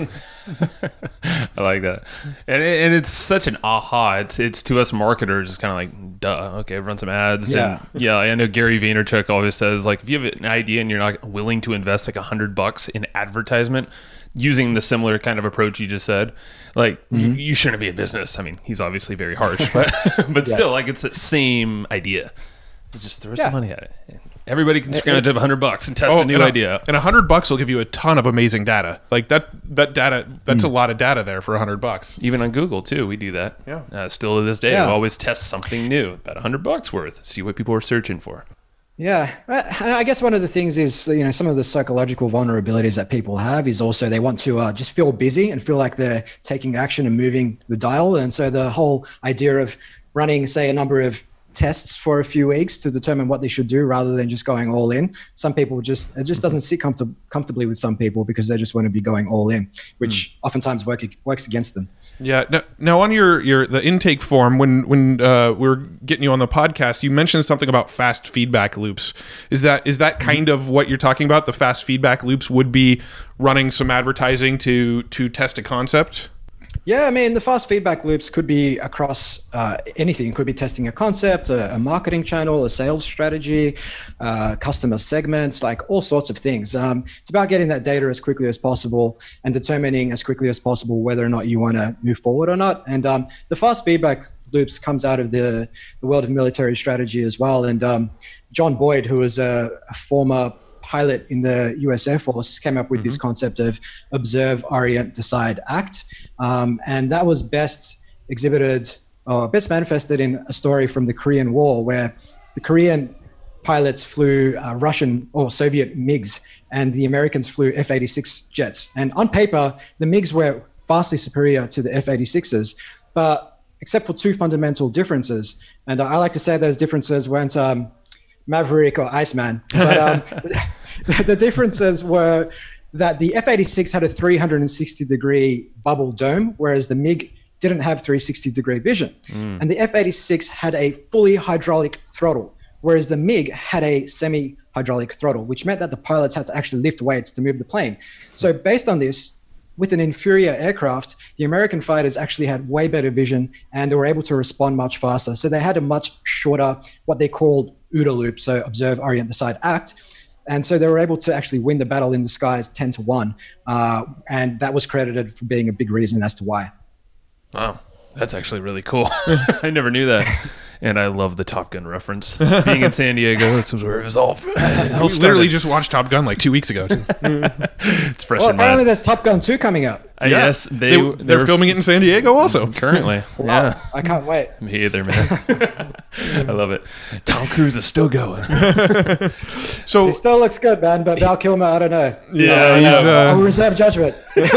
I like that, and it's such an aha. It's to us marketers, it's kind of like, duh. Okay, run some ads. Yeah, and I know Gary Vaynerchuk always says, like, if you have an idea and you're not willing to invest like $100 in advertisement, using the similar kind of approach you just said, like, you shouldn't be in business. I mean, he's obviously very harsh, but still, like, it's the same idea. You just throw some money at it. Everybody can scrounge up $100 and test a new idea. And $100 will give you a ton of amazing data. Like that data, that's a lot of data there for $100. Even on Google too, we do that. Yeah. Still to this day, we always test something new, about $100 worth. See what people are searching for. Yeah, and I guess one of the things is, some of the psychological vulnerabilities that people have is also they want to just feel busy and feel like they're taking action and moving the dial. And so the whole idea of running, say, a number of tests for a few weeks to determine what they should do rather than just going all in. Some people it just doesn't sit comfortably with some people, because they just want to be going all in, which oftentimes works against them. Yeah. Now on the intake form, when we're getting you on the podcast, you mentioned something about fast feedback loops. Is that kind of what you're talking about? The fast feedback loops would be running some advertising to test a concept? Yeah, I mean, the fast feedback loops could be across anything. It could be testing a concept, a marketing channel, a sales strategy, customer segments, like all sorts of things. It's about getting that data as quickly as possible and determining as quickly as possible whether or not you want to move forward or not. And the fast feedback loops comes out of the world of military strategy as well. And John Boyd, who was a former pilot in the US Air Force, came up with this concept of observe, orient, decide, act. And that was best exhibited or best manifested in a story from the Korean War, where the Korean pilots flew Russian or Soviet MiGs and the Americans flew F-86 jets. And on paper, the MiGs were vastly superior to the F-86s, but except for two fundamental differences. And I like to say those differences weren't Maverick or Iceman. But the differences were that the F-86 had a 360-degree bubble dome, whereas the MiG didn't have 360-degree vision. And the F-86 had a fully hydraulic throttle, whereas the MiG had a semi-hydraulic throttle, which meant that the pilots had to actually lift weights to move the plane. So based on this, with an inferior aircraft, the American fighters actually had way better vision and were able to respond much faster. So they had a much shorter, what they called OODA loop, so observe, orient, decide, act. And so they were able to actually win the battle in the skies 10-1. And that was credited for being a big reason as to why. Wow, that's actually really cool. I never knew that. And I love the Top Gun reference. Being in San Diego, this was where it was all. We literally just watched Top Gun like 2 weeks ago. It's fresh Well, in apparently mind. there's Top Gun 2 coming out. Yes, they're filming it in San Diego also. currently. Wow, Yeah, I can't wait. me either, man. I love it. Tom Cruise is still going. So He still looks good, man, but Val Kilmer, I don't know. Yeah, he's, I'll reserve judgment.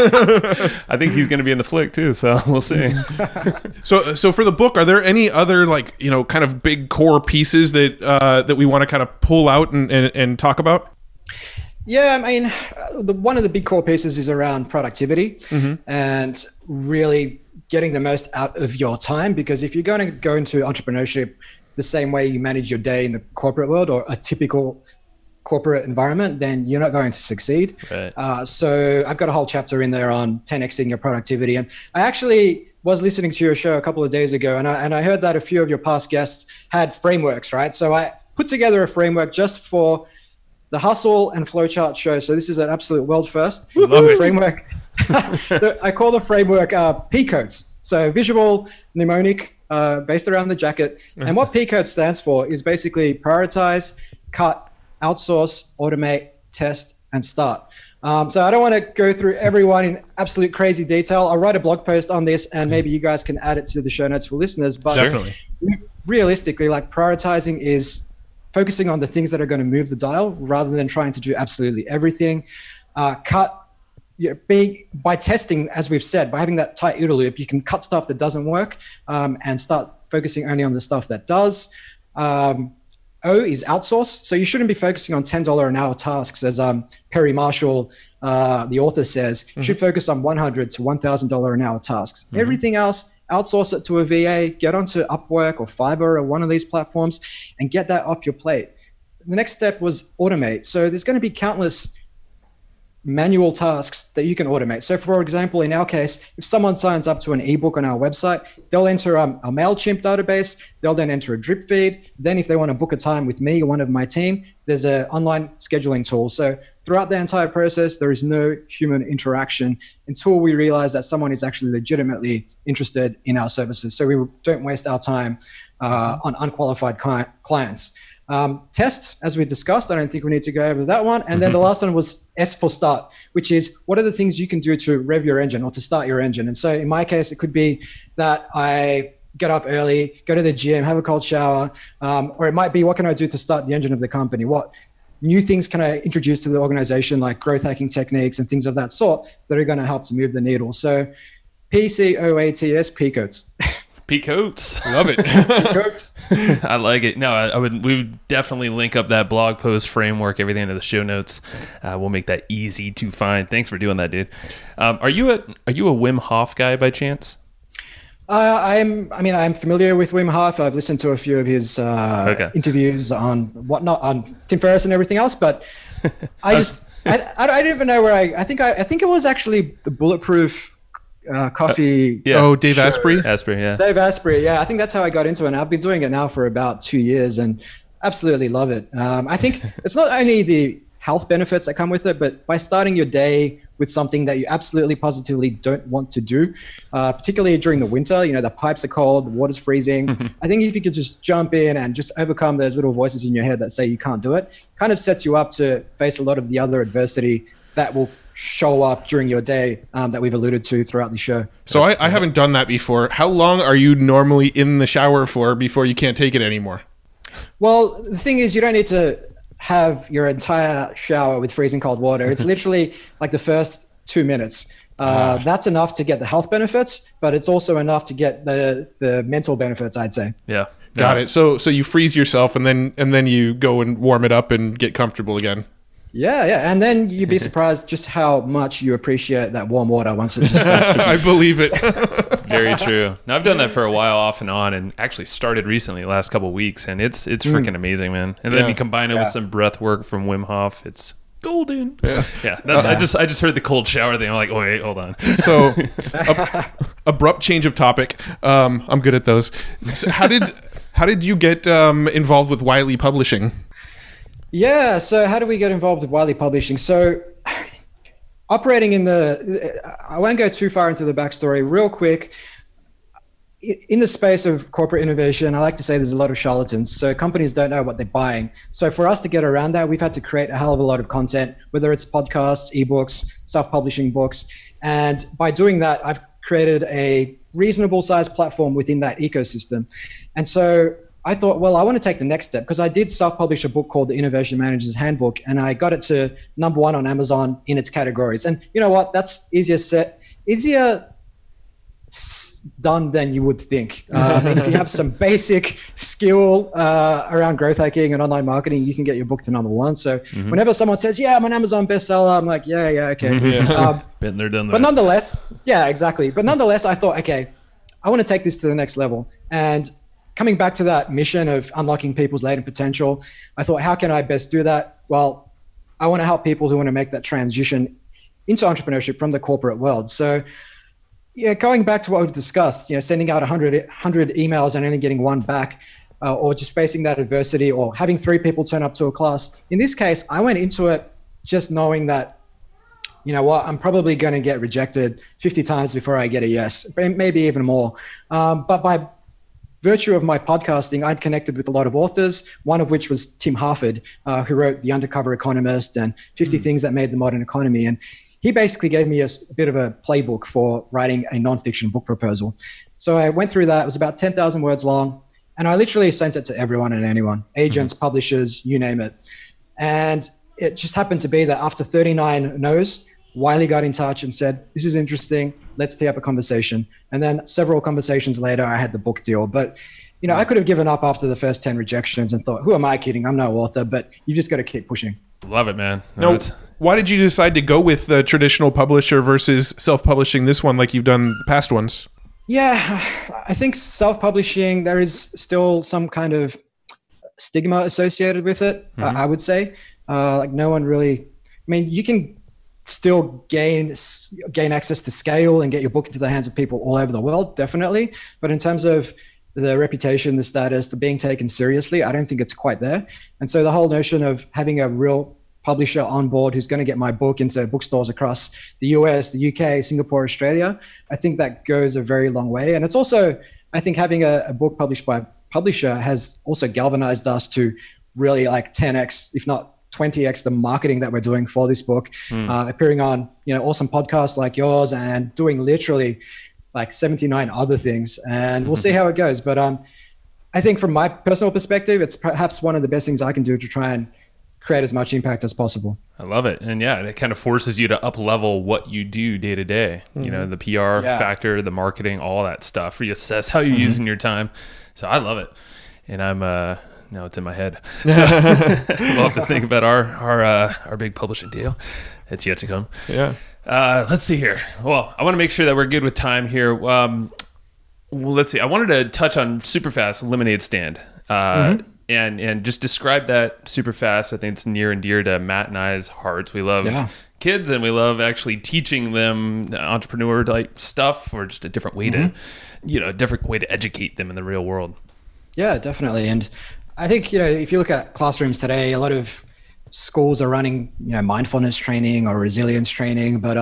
I think he's going to be in the flick too, so we'll see. So for the book, are there any other kind of big core pieces that we want to kind of pull out and talk about? Yeah, I mean, one of the big core pieces is around productivity and really getting the most out of your time. Because if you're going to go into entrepreneurship the same way you manage your day in the corporate world or a typical corporate environment, then you're not going to succeed. Right. So I've got a whole chapter in there on 10xing your productivity. And I actually was listening to your show a couple of days ago, and I heard that a few of your past guests had frameworks, right? So I put together a framework just for the Hustle and Flowchart show. So this is an absolute world first. Love it. Framework. I call the framework P codes. So visual, mnemonic, based around the jacket. And what P code stands for is basically prioritize, cut, outsource, automate, test, and start. So I don't want to go through everyone in absolute crazy detail. I'll write a blog post on this and maybe you guys can add it to the show notes for listeners. But Definitely. Realistically, like prioritizing is focusing on the things that are going to move the dial rather than trying to do absolutely everything. Cut, by testing, as we've said, by having that tight OODA loop, you can cut stuff that doesn't work and start focusing only on the stuff that does. O is outsource. So you shouldn't be focusing on $10 an hour tasks, as Perry Marshall, the author, says. You should focus on $100 to $1,000 an hour tasks. Everything else, outsource it to a VA, get onto Upwork or Fiverr or one of these platforms and get that off your plate. The next step was automate. So there's going to be countless manual tasks that you can automate. So for example, in our case, if someone signs up to an ebook on our website, they'll enter a MailChimp database, they'll then enter a drip feed. Then if they want to book a time with me or one of my team, there's an online scheduling tool. So throughout the entire process, there is no human interaction until we realize that someone is actually legitimately interested in our services. So we don't waste our time on unqualified clients. Test, as we discussed, I don't think we need to go over that one. And then the last one was S for start, which is what are the things you can do to rev your engine or to start your engine? And so in my case, it could be that I get up early, go to the gym, have a cold shower, or it might be what can I do to start the engine of the company? What new things can I introduce to the organization, like growth hacking techniques and things of that sort that are going to help to move the needle? So PCOATS, P codes. P coats. Love it. Codes. I like it. No, I would. We would definitely link up that blog post framework, everything into the show notes. We'll make that easy to find. Thanks for doing that, dude. Are you a Wim Hof guy by chance? I'm familiar with Wim Hof. I've listened to a few of his interviews on whatnot on Tim Ferriss and everything else, but I don't even know where I think it was actually the Bulletproof coffee. Yeah. Oh, Dave Sure. Asprey. Asprey, yeah. Dave Asprey. Yeah, I think that's how I got into it. And I've been doing it now for about 2 years and absolutely love it. I think it's not only the health benefits that come with it, but by starting your day with something that you absolutely positively don't want to do, particularly during the winter, you know, the pipes are cold, the water's freezing. I think if you could just jump in and just overcome those little voices in your head that say you can't do it, kind of sets you up to face a lot of the other adversity that will show up during your day that we've alluded to throughout the show. So I haven't done that before. How long are you normally in the shower for before you can't take it anymore? Well, the thing is, you don't need to have your entire shower with freezing cold water. It's literally like the first 2 minutes. That's enough to get the health benefits, but it's also enough to get the mental benefits, I'd say. Yeah. Got it. So you freeze yourself and then you go and warm it up and get comfortable again. Yeah. And then you'd be surprised just how much you appreciate that warm water once it just starts to I believe it. Very true. Now I've done that for a while off and on, and actually started recently, the last couple of weeks, and it's freaking amazing, man. And then Yeah. you combine it with some breath work from Wim Hof, it's golden. Yeah. That's, I just heard the cold shower thing. I'm like, oh wait, hold on. So abrupt change of topic. I'm good at those. So how did you get involved with Wiley Publishing? Yeah. So how do we get involved with Wiley Publishing? So operating I won't go too far into the backstory. Real quick, in the space of corporate innovation, I like to say there's a lot of charlatans. So companies don't know what they're buying. So for us to get around that, we've had to create a hell of a lot of content, whether it's podcasts, ebooks, self-publishing books. And by doing that, I've created a reasonable sized platform within that ecosystem. And so I thought, well, I want to take the next step, because I did self-publish a book called The Innovation Manager's Handbook, and I got it to #1 on Amazon in its categories. And you know what? That's easier done than you would think. I mean, if you have some basic skill around growth hacking and online marketing, you can get your book to #1. So whenever someone says, yeah, I'm an Amazon bestseller, I'm like, yeah, okay. Been there, done that. But nonetheless, yeah, exactly. But nonetheless, I thought, okay, I want to take this to the next level. And coming back to that mission of unlocking people's latent potential, I thought, how can I best do that? Well, I want to help people who want to make that transition into entrepreneurship from the corporate world. So yeah, going back to what we've discussed, sending out 100 emails and only getting one back, or just facing that adversity, or having 3 people turn up to a class. In this case, I went into it just knowing that, you know what, I'm probably going to get rejected 50 times before I get a yes, maybe even more. But by virtue of my podcasting, I'd connected with a lot of authors, one of which was Tim Harford, who wrote The Undercover Economist and 50 Things That Made the Modern Economy. And he basically gave me a bit of a playbook for writing a nonfiction book proposal. So I went through that. It was about 10,000 words long. And I literally sent it to everyone and anyone, agents, publishers, you name it. And it just happened to be that after 39 no's, Wiley got in touch and said, this is interesting. Let's tee up a conversation. And then several conversations later, I had the book deal. But, I could have given up after the first 10 rejections and thought, who am I kidding? I'm no author, but you just got to keep pushing. Love it, man. No, why did you decide to go with the traditional publisher versus self-publishing this one like you've done the past ones? Yeah, I think self-publishing, there is still some kind of stigma associated with it, I would say. Like no one really, you can still gain access to scale and get your book into the hands of people all over the world, definitely. But in terms of the reputation, the status, the being taken seriously, I don't think it's quite there. And so the whole notion of having a real publisher on board who's going to get my book into bookstores across the US, the UK, Singapore, Australia, I think that goes a very long way. And it's also, I think having a book published by a publisher has also galvanized us to really like 10x, if not 20x the marketing that we're doing for this book, appearing on awesome podcasts like yours and doing literally like 79 other things, and we'll see how it goes. But I think from my personal perspective, it's perhaps one of the best things I can do to try and create as much impact as possible. I love it. And yeah, it kind of forces you to up level what you do day to day, the PR factor, the marketing, all that stuff, reassess how you're using your time. So I love it. And I'm now it's in my head. So we'll have to think about our big publishing deal. It's yet to come. Yeah. Let's see here. Well, I want to make sure that we're good with time here. Well, let's see. I wanted to touch on Superfast Lemonade Stand, and just describe that super fast. I think it's near and dear to Matt and I's hearts. We love kids, and we love actually teaching them entrepreneur type stuff, or just a different way to, different way to educate them in the real world. Yeah, definitely. And I think, if you look at classrooms today, a lot of schools are running, mindfulness training or resilience training. But,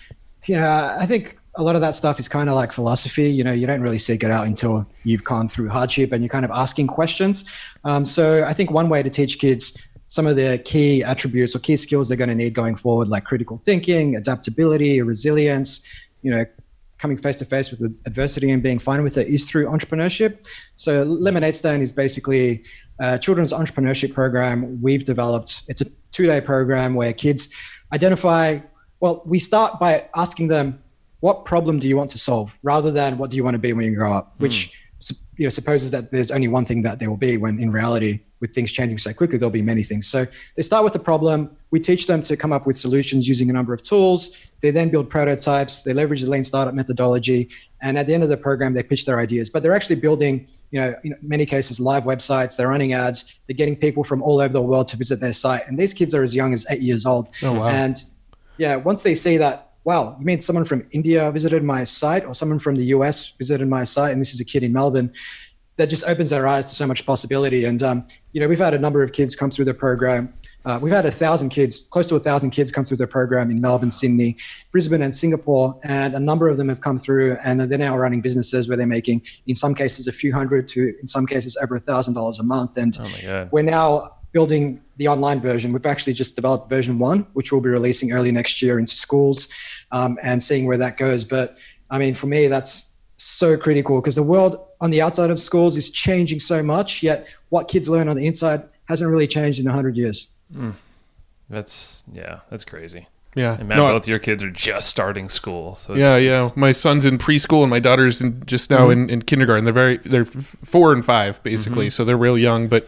I think a lot of that stuff is kind of like philosophy. You don't really seek it out until you've gone through hardship and you're kind of asking questions. So I think one way to teach kids some of the key attributes or key skills they're going to need going forward, like critical thinking, adaptability, resilience, coming face to face with adversity and being fine with it, is through entrepreneurship. So Lemonade Stand is basically a children's entrepreneurship program we've developed. It's a 2-day program where kids identify, we start by asking them, what problem do you want to solve, rather than what do you want to be when you grow up, which supposes that there's only one thing that there will be, when in reality, with things changing so quickly, there'll be many things. So they start with the problem. We teach them to come up with solutions using a number of tools. They then build prototypes. They leverage the lean startup methodology. And at the end of the program, they pitch their ideas. But they're actually building, in many cases, live websites. They're running ads. They're getting people from all over the world to visit their site. And these kids are as young as 8 years old. Oh, wow. And once they see that, wow, you mean someone from India visited my site, or someone from the US visited my site, and this is a kid in Melbourne, that just opens their eyes to so much possibility. And, we've had a number of kids come through the program. We've had 1,000 kids, close to 1,000 kids come through the program in Melbourne, Sydney, Brisbane, and Singapore. And a number of them have come through, and they're now running businesses where they're making, in some cases, a few hundred to, in some cases, over $1,000 a month. And we're now building the online version. We've actually just developed version 1, which we'll be releasing early next year into schools, and seeing where that goes. But I mean, for me, that's so critical, because the world on the outside of schools is changing so much, yet what kids learn on the inside hasn't really changed in 100 years. That's crazy. Yeah. And Matt, both your kids are just starting school. So my son's in preschool and my daughter's just now in kindergarten. They're 4 and 5 basically, so they're real young. But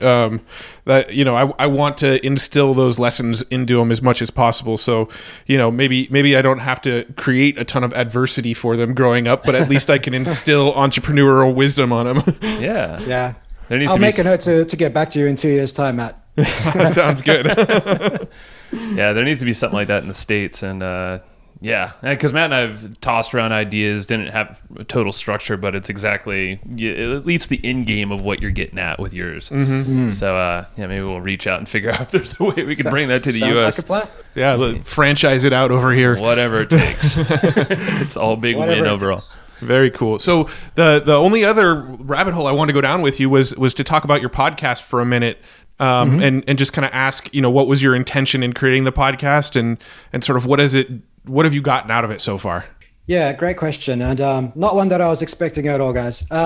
I want to instill those lessons into them as much as possible. So maybe I don't have to create a ton of adversity for them growing up, but at least I can instill entrepreneurial wisdom on them. Yeah. I'll make a note to get back to you in 2 years' time, Matt. That sounds good. Yeah, there needs to be something like that in the States. And because Matt and I have tossed around ideas, didn't have a total structure, but it's exactly at least the end game of what you're getting at with yours. So maybe we'll reach out and figure out if there's a way we can bring that to the US. Like a plan. Yeah, franchise it out over here. Whatever it takes. It's all big win overall. Very cool. So the only other rabbit hole I wanted to go down with you was to talk about your podcast for a minute. And just kind of ask, what was your intention in creating the podcast, and sort of what have you gotten out of it so far? Yeah, great question. And not one that I was expecting at all, guys. So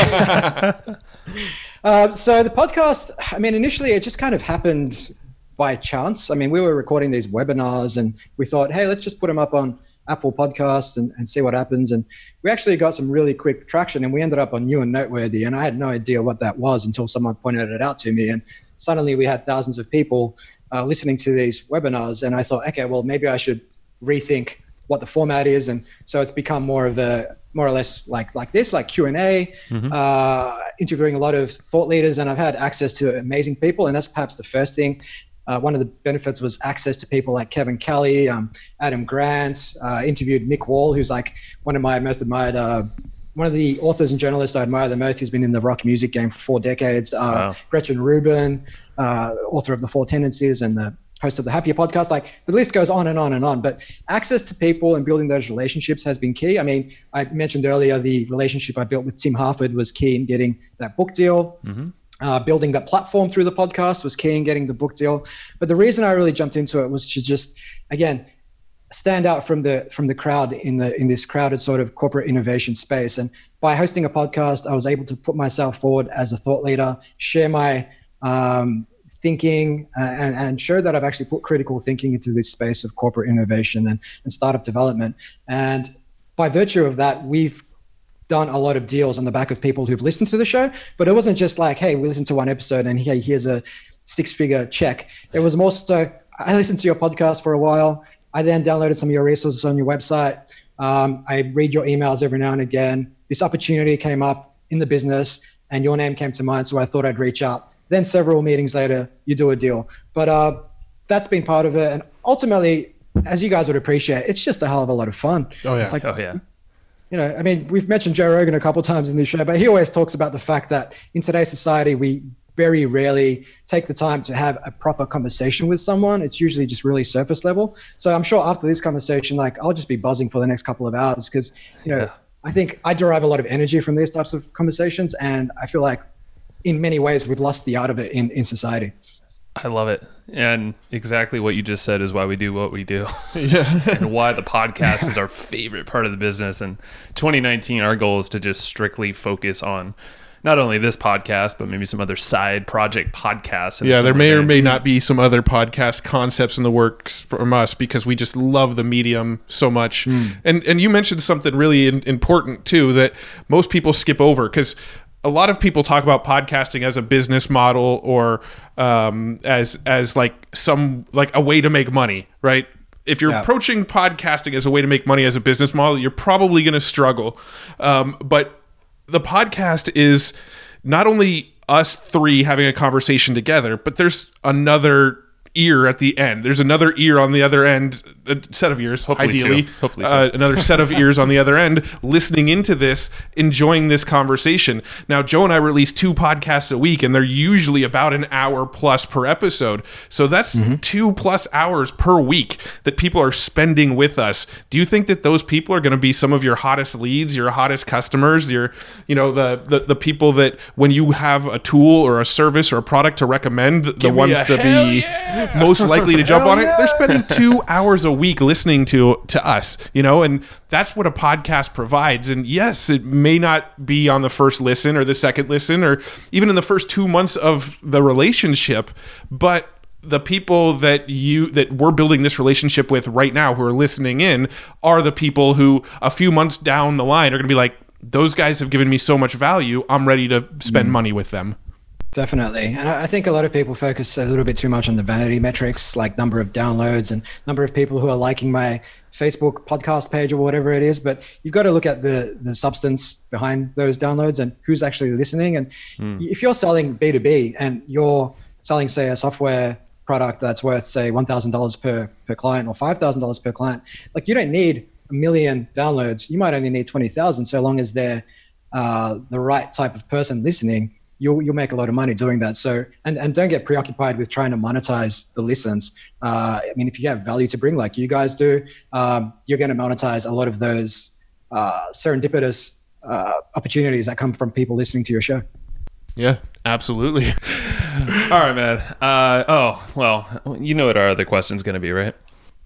the podcast, initially it just kind of happened by chance. We were recording these webinars and we thought, hey, let's just put them up on Apple Podcasts and see what happens. And we actually got some really quick traction, and we ended up on New and Noteworthy. And I had no idea what that was until someone pointed it out to me. And suddenly we had thousands of people listening to these webinars. And I thought, okay, well, maybe I should rethink what the format is. And so it's become more or less like this, like Q&A, interviewing a lot of thought leaders. And I've had access to amazing people. And that's perhaps the first thing. One of the benefits was access to people like Kevin Kelly, Adam Grant, interviewed Mick Wall, who's like one of my most admired, one of the authors and journalists I admire the most, who's been in the rock music game for 4 decades. Wow. Gretchen Rubin, author of The 4 Tendencies and the host of the Happier podcast. Like, the list goes on and on and on. But access to people and building those relationships has been key. I mentioned earlier the relationship I built with Tim Harford was key in getting that book deal. Building that platform through the podcast was key in getting the book deal. But the reason I really jumped into it was to just, again, stand out from the crowd in this crowded sort of corporate innovation space. And by hosting a podcast, I was able to put myself forward as a thought leader, share my thinking, and show that I've actually put critical thinking into this space of corporate innovation and startup development. And by virtue of that, we've done a lot of deals on the back of people who've listened to the show. But it wasn't just like, hey, we listened to one episode and hey, here's a 6-figure check. It was more so, I listened to your podcast for a while. I then downloaded some of your resources on your website. I read your emails every now and again. This opportunity came up in the business and your name came to mind, so I thought I'd reach out. Then several meetings later, you do a deal. But that's been part of it. And ultimately, as you guys would appreciate, it's just a hell of a lot of fun. Oh yeah. Like, Oh yeah. you know, I mean, we've mentioned Joe Rogan a couple of times in this show, but he always talks about the fact that in today's society, we very rarely take the time to have a proper conversation with someone. It's usually just really surface level. So I'm sure after this conversation, like I'll just be buzzing for the next couple of hours because, you know, Yeah. I think I derive a lot of energy from these types of conversations. And I feel like in many ways, we've lost the art of it in society. I love it. And exactly what you just said is why we do what we do. Yeah. And why the podcast is our favorite part of the business. And 2019, our goal is to just strictly focus on not only this podcast, but maybe some other side project podcasts. Yeah, there may or may not be some other podcast concepts in the works from us because we just love the medium so much. And you mentioned something really important too that most people skip over because a lot of people talk about podcasting as a business model or as like some like a way to make money, right? If you're approaching podcasting as a way to make money as a business model, you're probably going to struggle. But the podcast is not only us three having a conversation together, but there's another ear at the end. There's another ear on the other end, a set of ears, Hopefully ideally. two. Hopefully two. Another set of ears on the other end, listening into this, enjoying this conversation. Now, Joe and I release 2 podcasts a week, and they're usually about an hour plus per episode. So that's 2+ hours per week that people are spending with us. Do you think that those people are going to be some of your hottest leads, your hottest customers, your, you know, the people that when you have a tool or a service or a product to recommend, the ones to be most likely to jump on it? They're spending 2 hours a week listening to us, you know, and that's what a podcast provides. And yes, it may not be on the first listen or the second listen or even in the first 2 months of the relationship, but the people that we're building this relationship with right now who are listening in are the people who a few months down the line are going to be like, those guys have given me so much value, I'm ready to spend money with them. Definitely. And I think a lot of people focus a little bit too much on the vanity metrics, like number of downloads and number of people who are liking my Facebook podcast page or whatever it is. But you've got to look at the substance behind those downloads and who's actually listening. And if you're selling B2B and you're selling, say, a software product that's worth, say, $1,000 per client or $5,000 per client, like you don't need 1 million downloads. You might only need 20,000 so long as they're the right type of person listening. You'll make a lot of money doing that. So, and don't get preoccupied with trying to monetize the listens. I mean, if you have value to bring, like you guys do, you're going to monetize a lot of those serendipitous opportunities that come from people listening to your show. Yeah, absolutely. All right, man. Well, you know what our other question's going to be, right?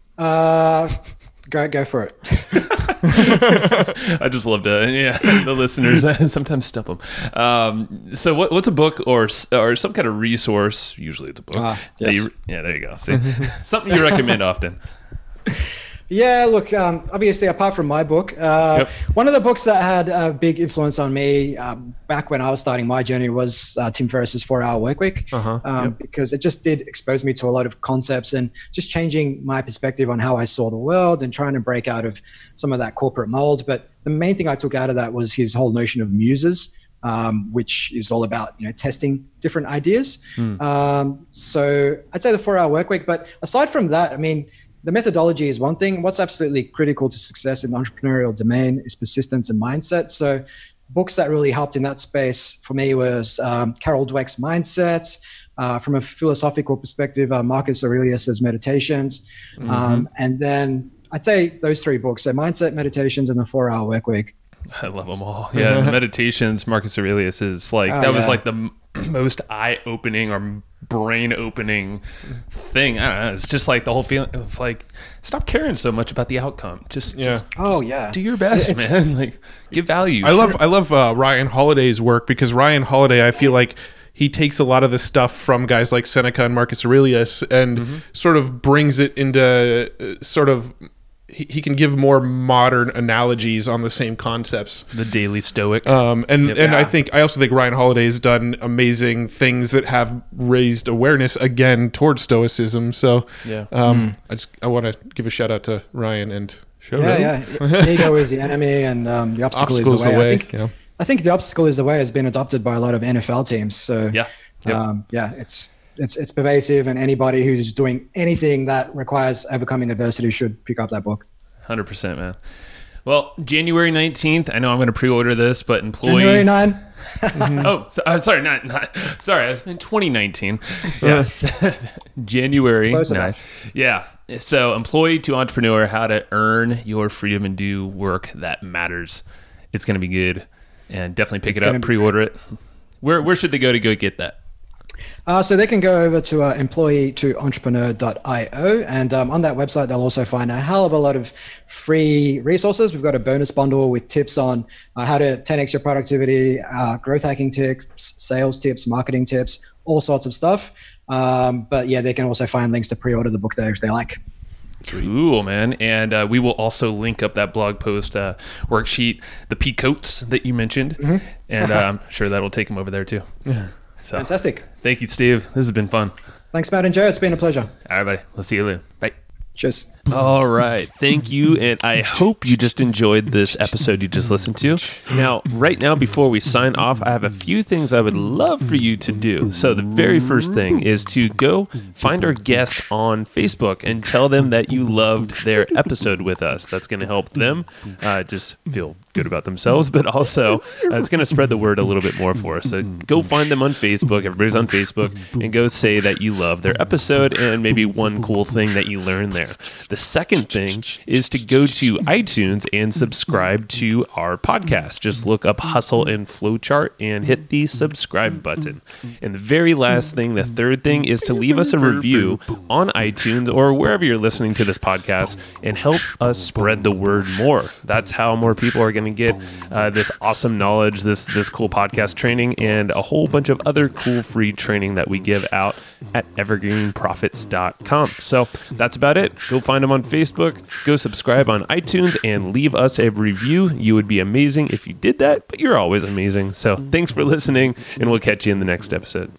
Go for it. I just love to, the listeners sometimes stump them. So what's a book or some kind of resource? Usually it's a book. Yes. There you go. See, something you recommend often. Yeah, look, obviously, apart from my book, one of the books that had a big influence on me back when I was starting my journey was Tim Ferriss's 4-Hour Workweek, because it just did expose me to a lot of concepts and just changing my perspective on how I saw the world and trying to break out of some of that corporate mold. But the main thing I took out of that was his whole notion of muses, which is all about, testing different ideas. So I'd say the 4-Hour Workweek. But aside from that, I mean, the methodology is one thing. What's absolutely critical to success in the entrepreneurial domain is persistence and mindset. So books that really helped in that space for me was Carol Dweck's Mindset. From a philosophical perspective, Marcus Aurelius's Meditations. And then I'd say those 3 books, so Mindset, Meditations, and the 4-Hour Workweek. I love them all. Yeah, the Meditations, Marcus Aurelius is like, was like the most eye-opening or brain-opening thing. I don't know. It's just like the whole feeling of like, stop caring so much about the outcome. Just do your best, man. Like, give value. I love Ryan Holiday's work because Ryan Holiday, I feel like he takes a lot of the stuff from guys like Seneca and Marcus Aurelius and sort of brings it into he can give more modern analogies on the same concepts. The Daily Stoic. And I also think Ryan Holiday's done amazing things that have raised awareness again towards Stoicism. So I want to give a shout out to Ryan and ego is the enemy and the obstacle is the way. I think the obstacle is the way has been adopted by a lot of NFL teams. So it's pervasive, and anybody who's doing anything that requires overcoming adversity should pick up that book. 100%, man. Well, January 19th, I know I'm going to pre-order this, but employee... January 9. Sorry, not sorry, I was in 2019. Yes. January Close 9th. enough. Yeah. So, employee to entrepreneur, how to earn your freedom and do work that matters. It's going to be good. And definitely pick it up, pre-order it. Where should they go to get that? So they can go over to employee2entrepreneur.io, and on that website they'll also find a hell of a lot of free resources. We've got a bonus bundle with tips on how to 10x your productivity, growth hacking tips, sales tips, marketing tips, all sorts of stuff. But yeah, they can also find links to pre-order the book there if they like. Cool, man. And we will also link up that blog post worksheet, the P coats that you mentioned, and I'm sure that'll take them over there too. So, fantastic. Thank you, Steve. This has been fun. Thanks, Matt and Joe. It's been a pleasure. All right, buddy. We'll see you later. Bye. Cheers. All right. Thank you. And I hope you just enjoyed this episode you just listened to. Now, right now, before we sign off, I have a few things I would love for you to do. So the very first thing is to go find our guest on Facebook and tell them that you loved their episode with us. That's going to help them just feel good about themselves, but also it's going to spread the word a little bit more for us. So go find them on Facebook. Everybody's on Facebook, and go say that you love their episode and maybe one cool thing that you learned there. The second thing is to go to iTunes and subscribe to our podcast. Just look up Hustle and Flowchart and hit the subscribe button. And the very last thing, the third thing, is to leave us a review on iTunes or wherever you're listening to this podcast and help us spread the word more. That's how more people are going to get this awesome knowledge, this cool podcast training, and a whole bunch of other cool free training that we give out at evergreenprofits.com. So that's about it. Go find them on Facebook, go subscribe on iTunes, and leave us a review. You would be amazing if you did that, but you're always amazing. So thanks for listening, and we'll catch you in the next episode.